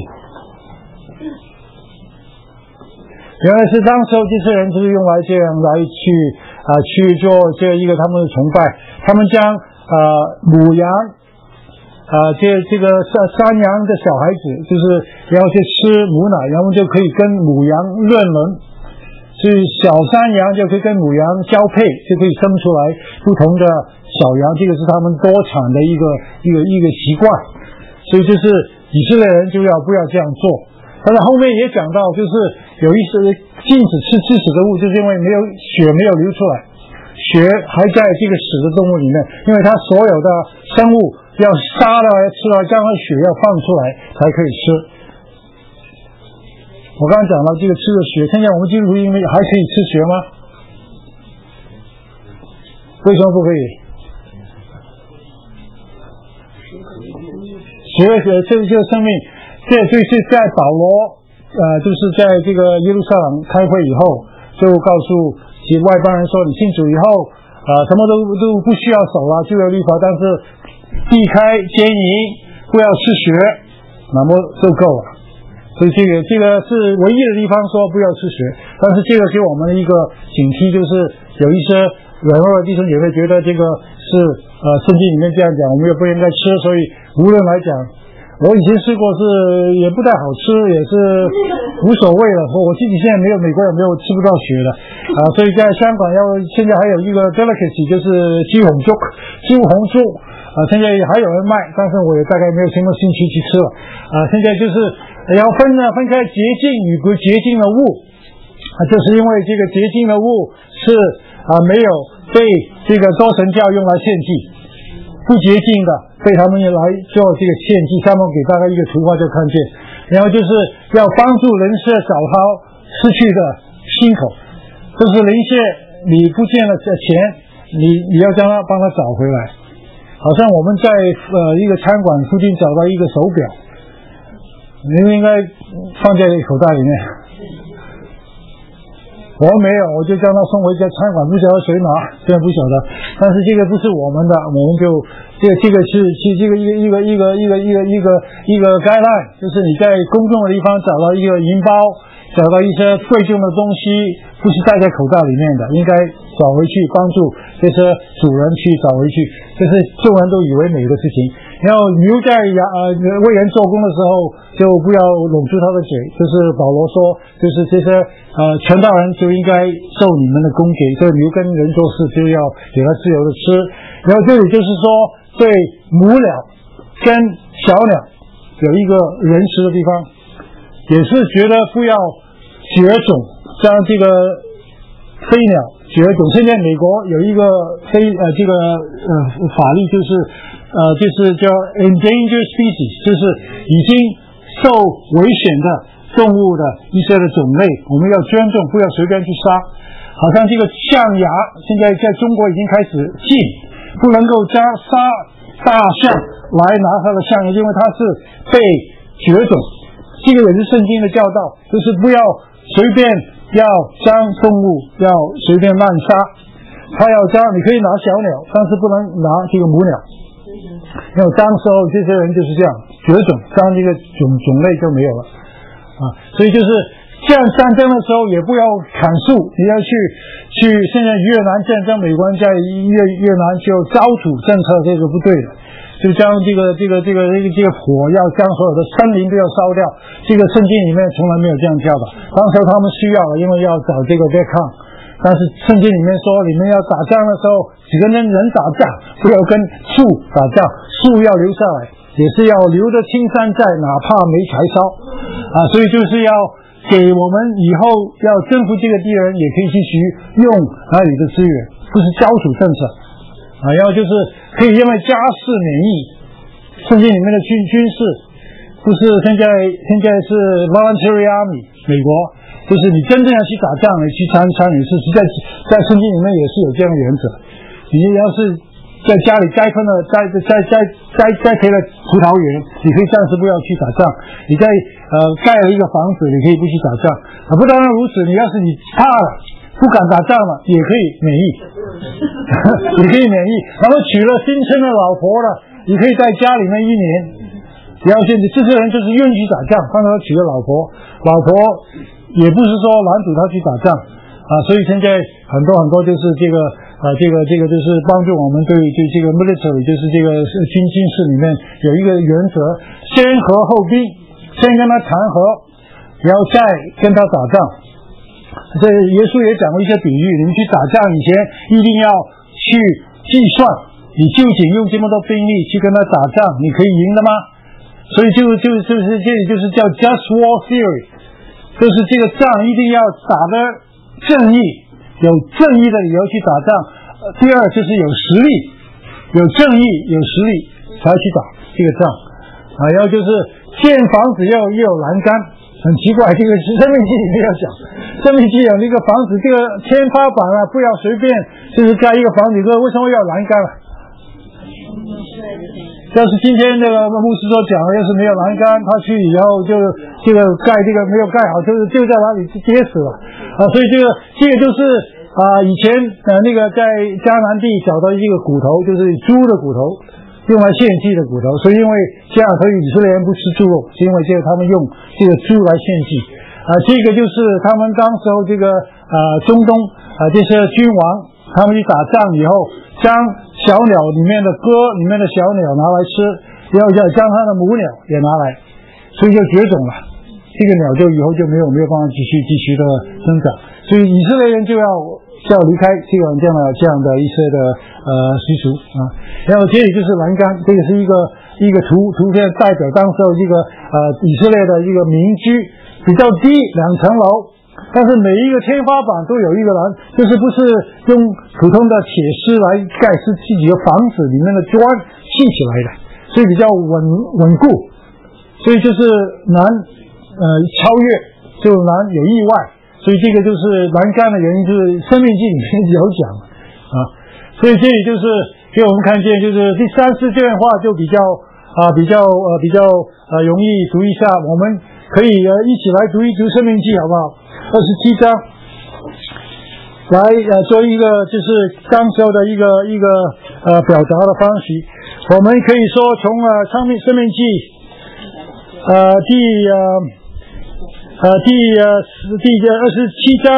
原来是当时候这些人就是用来这样来去啊、呃、去做这一个他们的崇拜，他们将啊、呃、母羊啊、呃、这这个山山羊的小孩子就是然后去吃母奶，然后就可以跟母羊论伦。 所以小山羊就可以跟母羊交配，就可以生出来不同的小羊，这个是他们多产的一个一个一个习惯。所以就是以色列人就要不要这样做。但是后面也讲到，就是有一些禁止吃吃死的物，就是因为没有血没有流出来，血还在这个死的动物里面，因为它所有的生物要杀了吃了，这样的血要放出来才可以吃。我刚刚讲了这个吃的血，现在我们基督徒因为还可以吃血吗？为什么不可以？血血这这个生命，这这是在保罗呃，就是在这个耶路撒冷开会以后，就告诉其外邦人说，你信主以后啊、呃，什么都都不需要守了，就要律法，但是避开奸淫，不要吃血，那么就够了。所以这个这个是唯一的地方说不要吃血，但是这个给我们的一个警惕，就是有一些软弱的弟兄姐妹觉得这个是呃圣经里面这样讲，我们也不应该吃，所以无论来讲，我以前试过是也不太好吃，也是无所谓了。我自己现在没有美国也没有吃不到血的啊，所以在香港要现在还有一个 delicacy 就是鸡红猪鸡红猪啊，现在还有人卖，但是我也大概没有什么兴趣去吃了啊。现在就是要分呢分开洁净与不洁净的物啊，就是因为这个洁净的物是啊没有被这个多神教用来献祭，不洁净的被他们来做这个献祭，他们给大家一个图画就看见，然后就是要帮助人士找到失去的心口，就是灵界你不见了这钱，你你要将他帮他找回来。好像我们在呃一个餐馆附近找到一个手表，你们应该放在口袋里面。我没有，我就将它送回家餐馆，不晓得谁拿，现在不晓得。但是这个不是我们的，我们就这个这个是是这个一个一个一个一个一个一个一个 guideline， 就是你在公众的地方找到一个银包，找到一些贵重的东西，不是带在口袋里面的，应该找回去，帮助这些主人去找回去，这是众人都以为美的事情。然后牛在呃为人做工的时候，就不要拢住他的嘴，就是保罗说，就是这些呃传道人就应该受你们的供给，这牛跟人做事就要给他自由的吃。然后这里就是说，对母鸟跟小鸟有一个仁慈的地方，也是觉得不要绝种，像这个飞鸟绝种。现在美国有一个飞呃这个呃法律就是呃就是叫 endangered species， 就是已经受危险的动物的一些的种类，我们要尊重，不要随便去杀。好像这个象牙现在在中国已经开始禁，不能够加杀大象来拿它的象牙，因为它是被绝种。这个也是圣经的教导，就是不要随便要将动物要随便滥杀，他要将你可以拿小鸟，但是不能拿这个母鸟。因为当时候这些人就是这样绝种，当这个种种类就没有了啊，所以就是这样战争的时候也不要砍树，你要去去现在越南战争，美国人在越越南就焦土政策，这个不对的。就将这个这个这个这个这个火要将所有的森林都要烧掉，这个圣经里面从来没有这样教的。当时他们需要了，因为要找这个对抗，但是圣经里面说，你们要打仗的时候，只跟人打仗，不要跟树打仗，树要留下来，也是要留着青山在，哪怕没柴烧啊。所以就是要给我们以后要征服这个敌人，也可以继续用那里的资源，不是焦土政策。啊，然后就是可以因为家事免疫，圣经里面的军军事不是现在现在是 voluntary army， 美国就是你真正要去打仗，你去参参与是在在圣经里面也是有这样的原则。你要是在家里栽分了栽栽栽栽栽培了葡萄园，你可以暂时不要去打仗。你在呃盖了一个房子，你可以不去打仗。啊，不单单如此，你要是你怕了，不敢打仗了，也可以免疫，也可以免疫。然后娶了新生的老婆了，你可以在家里面一年。不要现在这些人就是愿意去打仗，当他娶了老婆，老婆也不是说拦阻他去打仗啊。所以现在很多很多就是这个啊，这个这个就是帮助我们对对这个 military， 就是这个军军事里面有一个原则：先和后兵，先跟他谈和，然后再跟他打仗。 这耶稣也讲过一些比喻，你们去打仗以前一定要去计算，你究竟用这么多兵力去跟他打仗，你可以赢的吗？所以就就就是这里就是叫 just war theory， 就是这个仗一定要打得正义，有正义的理由去打仗。呃、第二就是有实力，有正义有实力才去打这个仗啊。然后就是建房子要又有栏杆，很奇怪，这个生命记里面要讲，生命记有那个房子这个天花板啊，不要随便就是盖一个房子，为什么要栏杆啊？要是今天那个牧师所讲，要是没有栏杆，他去然后就这个盖这个没有盖好，就是就在哪里就跌死了啊！所以这个这个就是啊，以前呃那个在迦南地找到一个骨头，就是猪的骨头，用来献祭的骨头。所以因为这样，所以以色列人不吃猪肉，是因为这个他们用这个猪来献祭啊。这个就是他们当时候这个啊中东啊这些君王，他们去打仗以后，将小鸟里面的鸽里面的小鸟拿来吃，要要将它的母鸟也拿来，所以就绝种了。这个鸟就以后就没有没有办法继续继续的生长，所以以色列人就要就要离开这个这样的这样的一些的呃习俗啊。然后这里就是栏杆，这个是一个一个图图片代表当时候这个呃以色列的一个民居，比较低两层楼。但是每一个天花板都有一个栏，就是不是用普通的铁丝来盖，是自己的房子里面的砖砌起来的，所以比较稳稳固，所以就是难呃超越，就难有意外，所以这个就是栏杆的原因，就是生命记里面有讲啊，所以这里就是给我们看见，就是第三四这段话就比较啊比较呃比较呃容易读一下，我们可以呃一起来读一读生命记好不好？二十七章，来呃做一个就是当时候的一个一个呃表达的方式。我们可以说从呃生命生命记呃第呃呃第呃第二十七章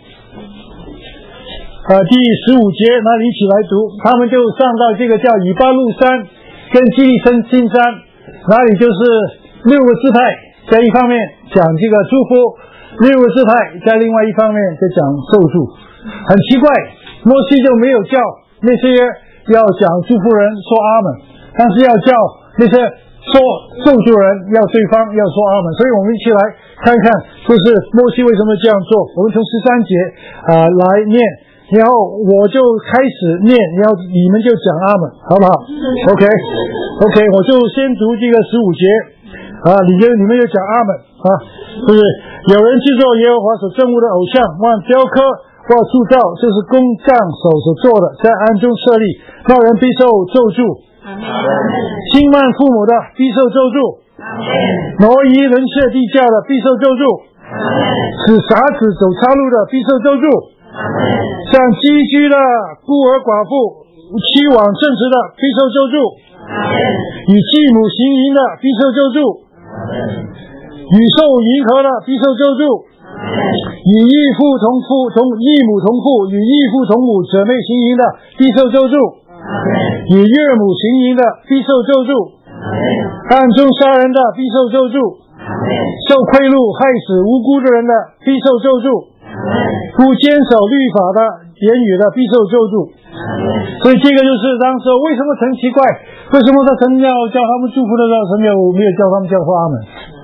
呃第十五节那里一起来读，他们就上到这个叫以巴路山跟基利森新山，那里就是六个支派，在一方面讲这个祝福。六个支派在另外一方面在讲咒诅，很奇怪，摩西就没有叫那些要讲祝福人说阿们，但是要叫那些说咒诅人要对方要说阿们。所以我们一起来看看，就是摩西为什么这样做。我们从十三节啊、呃、来念，然后我就开始念，然后你们就讲阿们，好不好 ？OK OK， 我就先读这个十五节啊，你就你们就讲阿们啊，就是有人制作耶和华所憎恶的偶像，望雕刻或铸造，就是工匠手所做的，在暗中设立，那人必受咒诅。轻慢父母的必受咒诅，挪移人设地价的必受咒诅，使傻子走岔路的必受咒诅，像寄居的孤儿寡妇、欺罔正直的必受咒诅，与继母行淫的必受咒诅，与受淫合的必受咒诅，与异父同父同异母同父与异父同母姊妹行淫的必受咒诅，与岳母行淫的必受咒诅，暗中杀人的必受咒诅，受贿赂害死无辜的人的必受咒诅，不坚守律法的言语的必受咒诅。所以这个就是当时为什么神奇怪，为什么他神要叫他们祝福的时候，神没有没有叫他们叫阿们。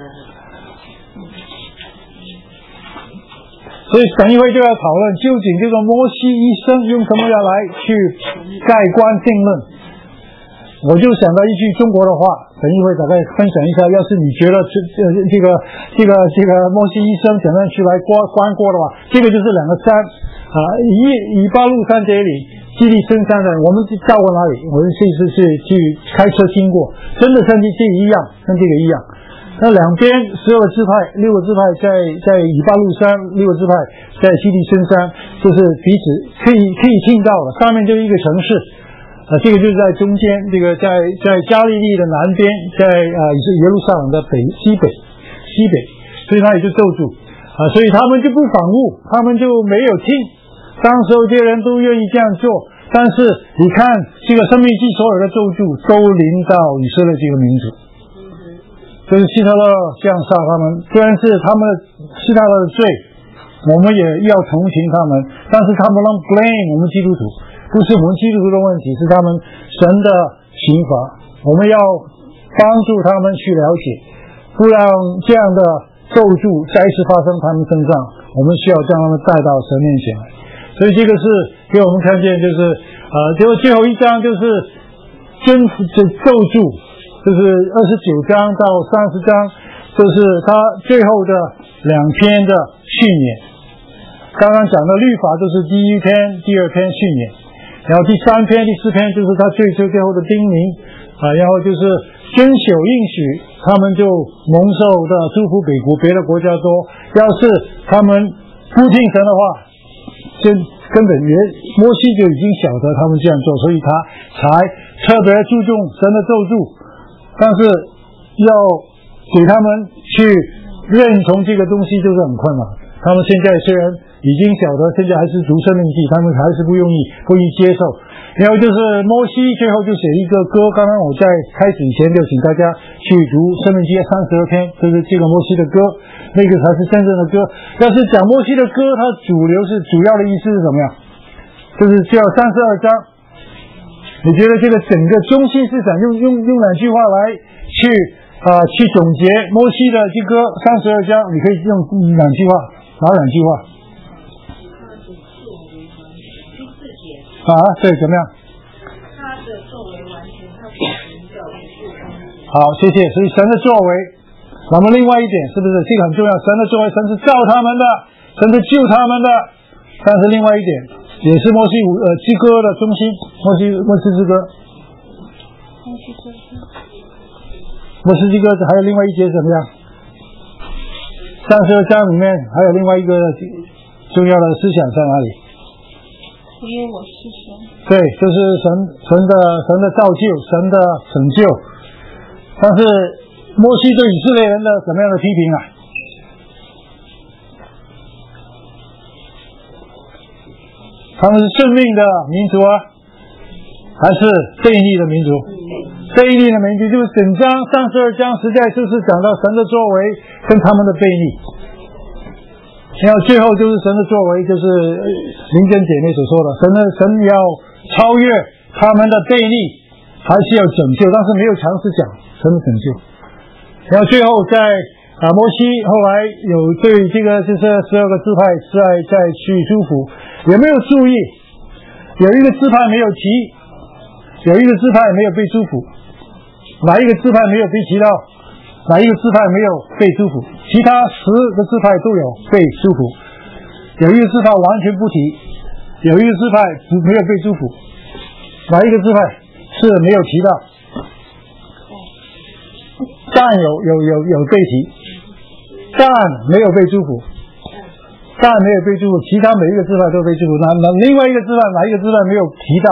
所以等一会就要讨论究竟这个摩西一生用什么要来去盖棺定论。我就想到一句中国的话，等一会大概分享一下，要是你觉得这这这个这个这个摩西一生怎样去来关关过的话，这个就是两个山啊，以以巴路山这里，基利森山的，我们到过哪里？我们这次是去开车经过，真的跟这一样，跟这个一样。那两边十二个支派，六个支派在在以巴路山，六个支派在基利森山，就是彼此可以可以进到了。上面就是一个城市，啊，这个就是在中间，这个在在加利利的南边，在啊也是耶路撒冷的北西北西北，所以那里就咒诅啊，所以他们就不反悟，他们就没有听。当时候这些人都愿意这样做，但是你看这个生命记所有的咒诅都临到以色列这个民族。就是希特勒这样杀他们，虽然是他们希特勒的罪， 我们也要同情他们，但是他们让 blame 我们基督徒，不是我们基督徒的问题，是他们神的刑罚，我们要帮助他们去了解，不让这样的咒诅再次发生他们身上，我们需要将他们带到神面前来。所以这个是给我们看见，就是呃，就最后一章就是真这咒诅，就是二十九章到三十章，就是他最后的两篇的训勉。刚刚讲的律法就是第一篇、第二篇训勉，然后第三篇、第四篇就是他最最最后的叮咛啊，然后就是遵守应许，他们就蒙受的祝福北国，别的国家多。要是他们不听神的话，就根本也摩西就已经晓得他们这样做，所以他才特别注重神的咒诅，但是要给他们去认同这个东西就是很困难。他们现在虽然已经晓得，现在还是读生命记，他们还是不愿意不愿意接受。然后就是摩西最后就写一个歌，刚刚我在开始以前就请大家去读生命记三十二篇，就是这个摩西的歌，那个才是真正的歌。要是讲摩西的歌，它主流是主要的意思是怎么样？就是叫三十二章。你觉得这个整个中心思想用用用两句话来去啊、呃、去总结摩西的这个三十二章，你可以用两句话，哪两句话？啊，对，怎么样？ 他的作为完全，他的领导也是好，谢谢。所以神的作为，那么另外一点是不是这个很重要？神的作为，神是造他们的，神是救他们的。但是另外一点，也是摩西五呃诗歌的中心，摩西摩西之歌。摩西之歌还有另外一节怎么样？三十二章里面还有另外一个重要的思想在哪里？ 因为我是神。 对，就是神神的神的造就，神的拯救。但是摩西对以色列人的怎么样的批评啊？他们是顺命的民族啊，还是悖逆的民族？悖逆的民族就是整章三十二章实在就是讲到神的作为跟他们的悖逆。然后最后就是神的作为，就是林珍姐妹所说的，神的神要超越他们的悖逆，还是要拯救，但是没有尝试讲神的拯救。然后最后在啊摩西后来有对这个就是十二个支派再再去祝福，有没有注意？有一个支派没有提，有一个支派没有被祝福，哪一个支派没有被提到？哪一个支派没有被祝福？其他十个支派都有被祝福，有一个支派完全不提，有一个支派没有被祝福。哪一个支派是没有提到？但有有有有被提，但没有被祝福，但没有被祝福，其他每一个支派都被祝福。那那另外一个支派，哪一个支派没有提到？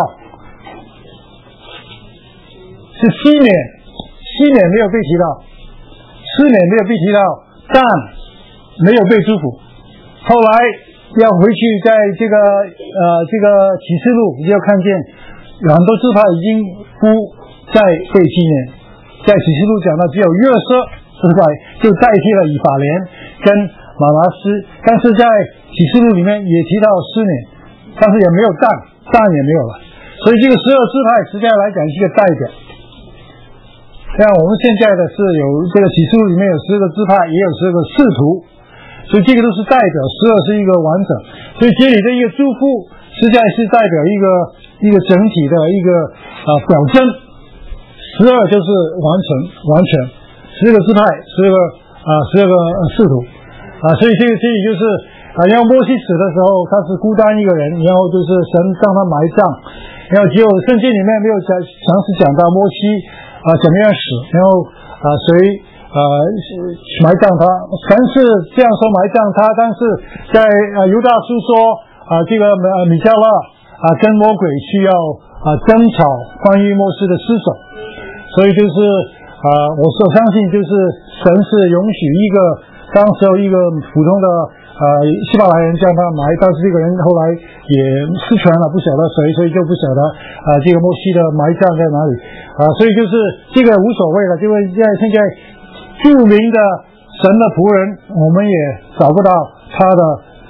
是西缅，西缅没有被提到。西缅没有被提到，但没有被祝福。后来要回去，在这个呃这个启示录，你就看见有很多支派已经不再被纪念。在启示录讲到，只有约瑟支派就代替了以法莲跟马拿斯，但是在启示录里面也提到西缅，但是也没有但，但也没有了。所以这个十二支派实际上来讲是一个代表。像我们现在的是有这个启示录里面有十个支派，也有十个使徒，所以这个都是代表，十二是一个完整。所以这里的一个祝福，实在是代表一个一个整体的一个啊表征。十二就是完成完全，十个支派，十个啊十二个使徒啊，所以这个这里就是啊，然后摩西死的时候他是孤单一个人，然后就是神让他埋葬，然后只有圣经里面没有详详细讲到摩西啊怎么样死，然后啊谁啊埋葬他，神是这样说埋葬他，但是在啊犹大书说啊这个啊米迦勒啊跟魔鬼需要啊争吵关于摩西的尸首，所以就是啊我所相信就是神是允许一个当时候一个普通的呃希伯来人将他埋，但是这个人后来也失传了，不晓得谁，所以就不晓得啊、呃、这个摩西的埋葬在哪里啊、呃，所以就是这个无所谓了，因为现在现在著名的神的仆人，我们也找不到他的啊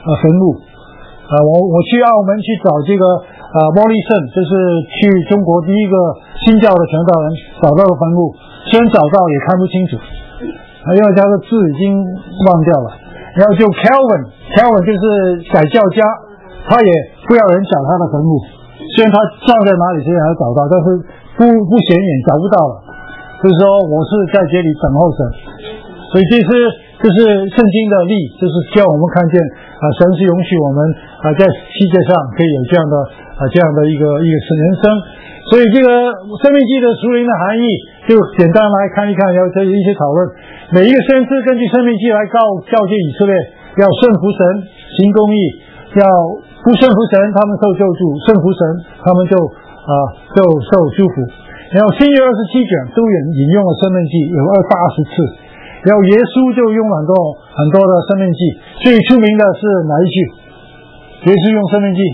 呃坟墓。呃，我我去澳门去找这个呃莫利森，就是去中国第一个新教的传道人，找到了坟墓，虽然找到也看不清楚，因为他的字已经忘掉了。然后就 Calvin，Calvin 就是改教家，他也不要人找他的坟墓，虽然他葬在哪里，虽然还找到，但是不不显眼，找不到了。就是说，我是在这里等候神，所以这是这是圣经的力，就是叫我们看见啊、呃，神是允许我们啊、呃、在世界上可以有这样的啊、呃、这样的一个一个人生。所以这个生命记的属灵的含义，就简单来看一看，要这一些讨论。每一个先知根据生命记来告告诫以色列，要顺服神，行公义；要不顺服神，他们受咒诅；顺服神，他们就啊、呃、就受祝福。然后新约二十七卷都引引用了生命记，有二八十次。然后耶稣就用很多很多的生命记，最出名的是哪一句？耶稣用生命记。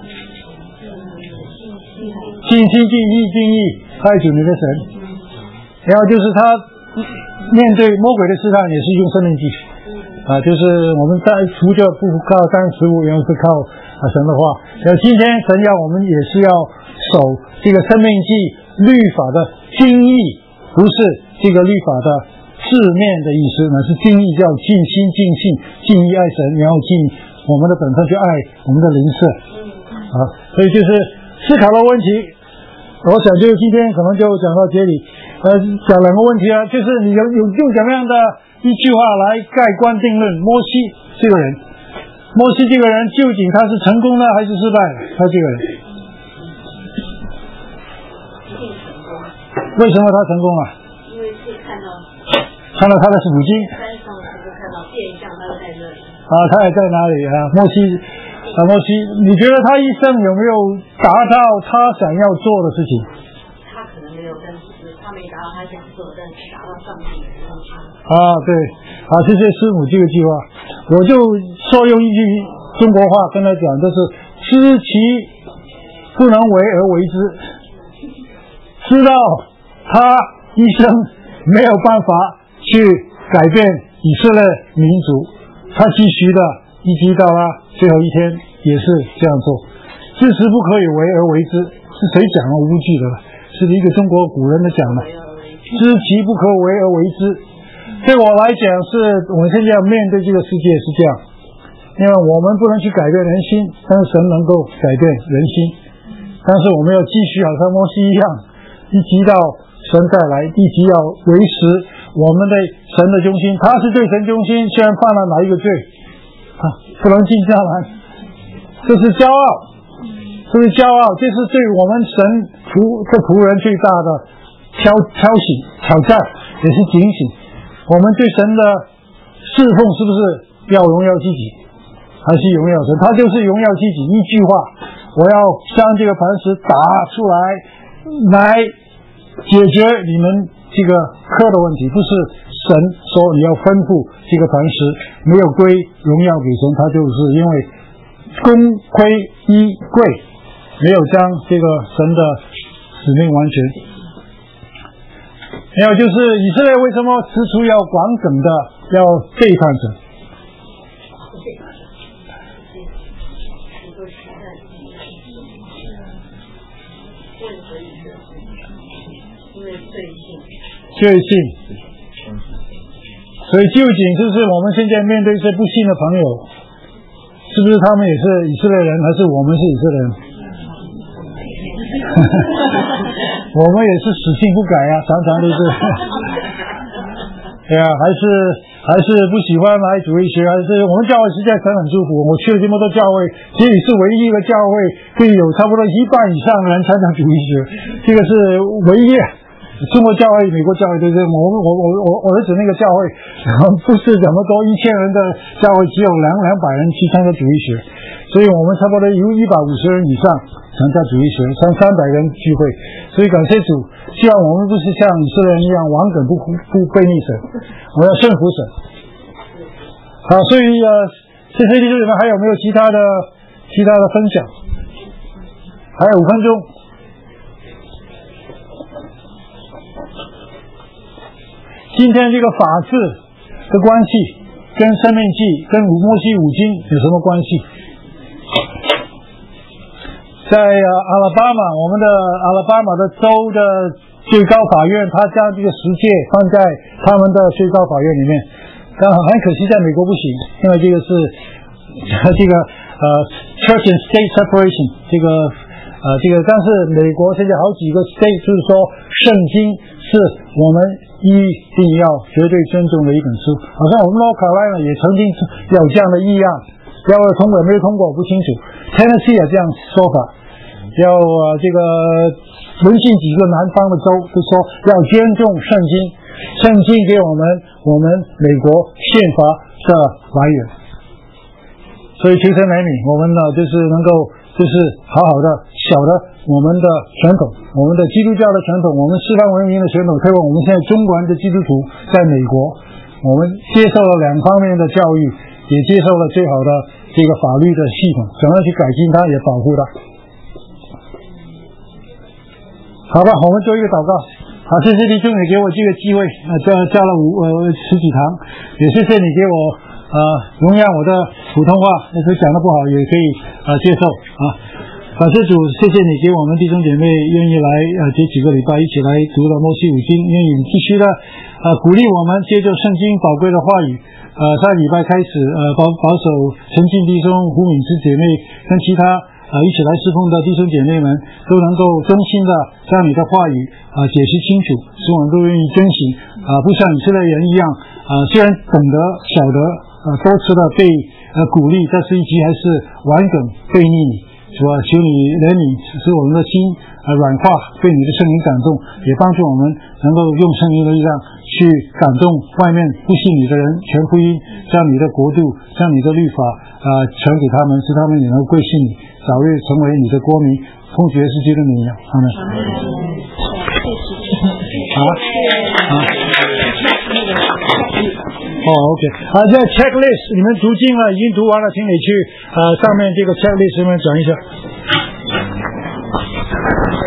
尽心尽意尽意爱主你的神，然后就是他面对魔鬼的试探也是用生命记啊，就是我们在除着不靠单食物，然后是靠啊神的话。然后今天神要我们也是要守这个生命记律法的精义，不是这个律法的字面的意思，乃是精义，叫尽心尽性尽意爱神，然后尽我们的本分去爱我们的邻舍啊，所以就是思考的问题，我想就今天可能就讲到这里。呃，讲两个问题啊，就是你有有用怎么样的一句话来盖棺定论摩西这个人？摩西这个人究竟他是成功呢还是失败的？他这个人为什么他成功啊？ 因为是看到看到他的母亲， 山上是看到变相，他在那里啊，他也在哪里啊？摩西。啊，摩西，你觉得他一生有没有达到他想要做的事情？ 他可能没有，但是他没达到他想做的，但是达到上帝的东西。 啊，对，啊，谢谢师母这个计划，我就说用一句中国话跟他讲，就是知其不能为而为之，知道他一生没有办法去改变以色列民族，他继续的一直到了最后一天也是这样做，知时不可以为而为之，是谁讲了无据的？是一个中国古人的讲的，知其不可为而为之。对我来讲，是我们现在面对这个世界是这样，因为我们不能去改变人心，但是神能够改变人心。但是我们要继续好像摩西一样，一直到神再来，一直要维持我们对神的忠心。他是对神忠心，虽然犯了哪一个罪啊，不能进下来，这是骄傲，这是骄傲，这是对我们神仆这仆人最大的挑挑醒、挑战，也是警醒。我们对神的侍奉是不是要荣耀自己，还是荣耀神？他就是荣耀自己。一句话，我要将这个磐石打出来，来解决你们这个课的问题，不是神说你要吩咐这个磐石没有归荣耀给神，他就是因为功亏一篑，没有将这个神的使命完全。还有就是以色列为什么此处要广梗的要背叛神？罪性，所以究竟就是我们现在面对一些不信的朋友，是不是他们也是以色列人，还是我们是以色列人？我们也是死性不改啊，常常都是对啊，还是还是不喜欢来主义学，还是我们教会实在很很舒服。我去了这么多教会，这里是唯一一个教会可以有差不多一半以上的人参加主义学，这个是唯一。中国教会、美国教会都是我我我我我儿子那个教会，不是怎么多一千人的教会，只有两两百人去参加主义学，所以我们差不多有一百五十人以上参加主义学，三三百人聚会。所以感谢主，希望我们不是像以色列人一样顽梗不不背逆神，我要顺服神。好，所以呃，谢谢弟兄们，还有没有其他的其他的分享？还有五分钟。今天这个法治的关系， 跟生命记、跟摩西五经有什么关系？在呃阿拉巴马，我们的阿拉巴马的州的最高法院，他将这个十诫放在他们的最高法院里面。但很可惜，在美国不行，因为这个是这个呃 church and state separation， 这个呃这个，但是美国现在好几个 state 就是说，圣经是我们一定要绝对尊重的一本书。好像我们 North Carolina 也曾经有这样的议案，要通过没有通过我不清楚。Tennessee 也这样说法，要呃这个临近几个南方的州就说要尊重圣经，圣经给我们我们美国宪法的来源。所以求神怜悯，我们呢就是能够就是好好的晓得我们的传统，我们的基督教的传统，我们西方文明的传统，特别我们现在中国人的基督徒在美国，我们接受了两方面的教育，也接受了最好的这个法律的系统，怎么去改进它，也保护它。好吧，我们做一个祷告。好，谢谢弟兄也给我这个机会，呃，教教了五呃十几堂，也谢谢你给我呃容让我的普通话，那时候讲的不好也可以呃接受啊。感谢主，谢谢你给我们弟兄姐妹愿意来呃这几个礼拜一起来读了摩西五经，愿意继续的呃鼓励我们接着圣经宝贵的话语，呃在礼拜开始呃保保守陈进弟兄、胡敏之姐妹跟其他啊，一起来侍奉的弟兄姐妹们都能够衷心的将你的话语啊解释清楚，使我们都愿意遵行啊，不像以色列人一样啊，虽然懂得晓得啊，多次的被呃鼓励，但是一直还是顽梗背逆你，是吧？求你怜悯，使我们的心啊软化，被你的圣灵感动，也帮助我们能够用圣灵的力量去感动外面不信你的人，全福音将你的国度，将你的律法啊传给他们，使他们也能归信你，早日成为你的国民，奉主耶稣基督的名啊，阿门。啊啊。哦 ，OK， 好，这 checklist 你们读经了，已经读完了，请你去呃上面这个 checklist 里面讲一下。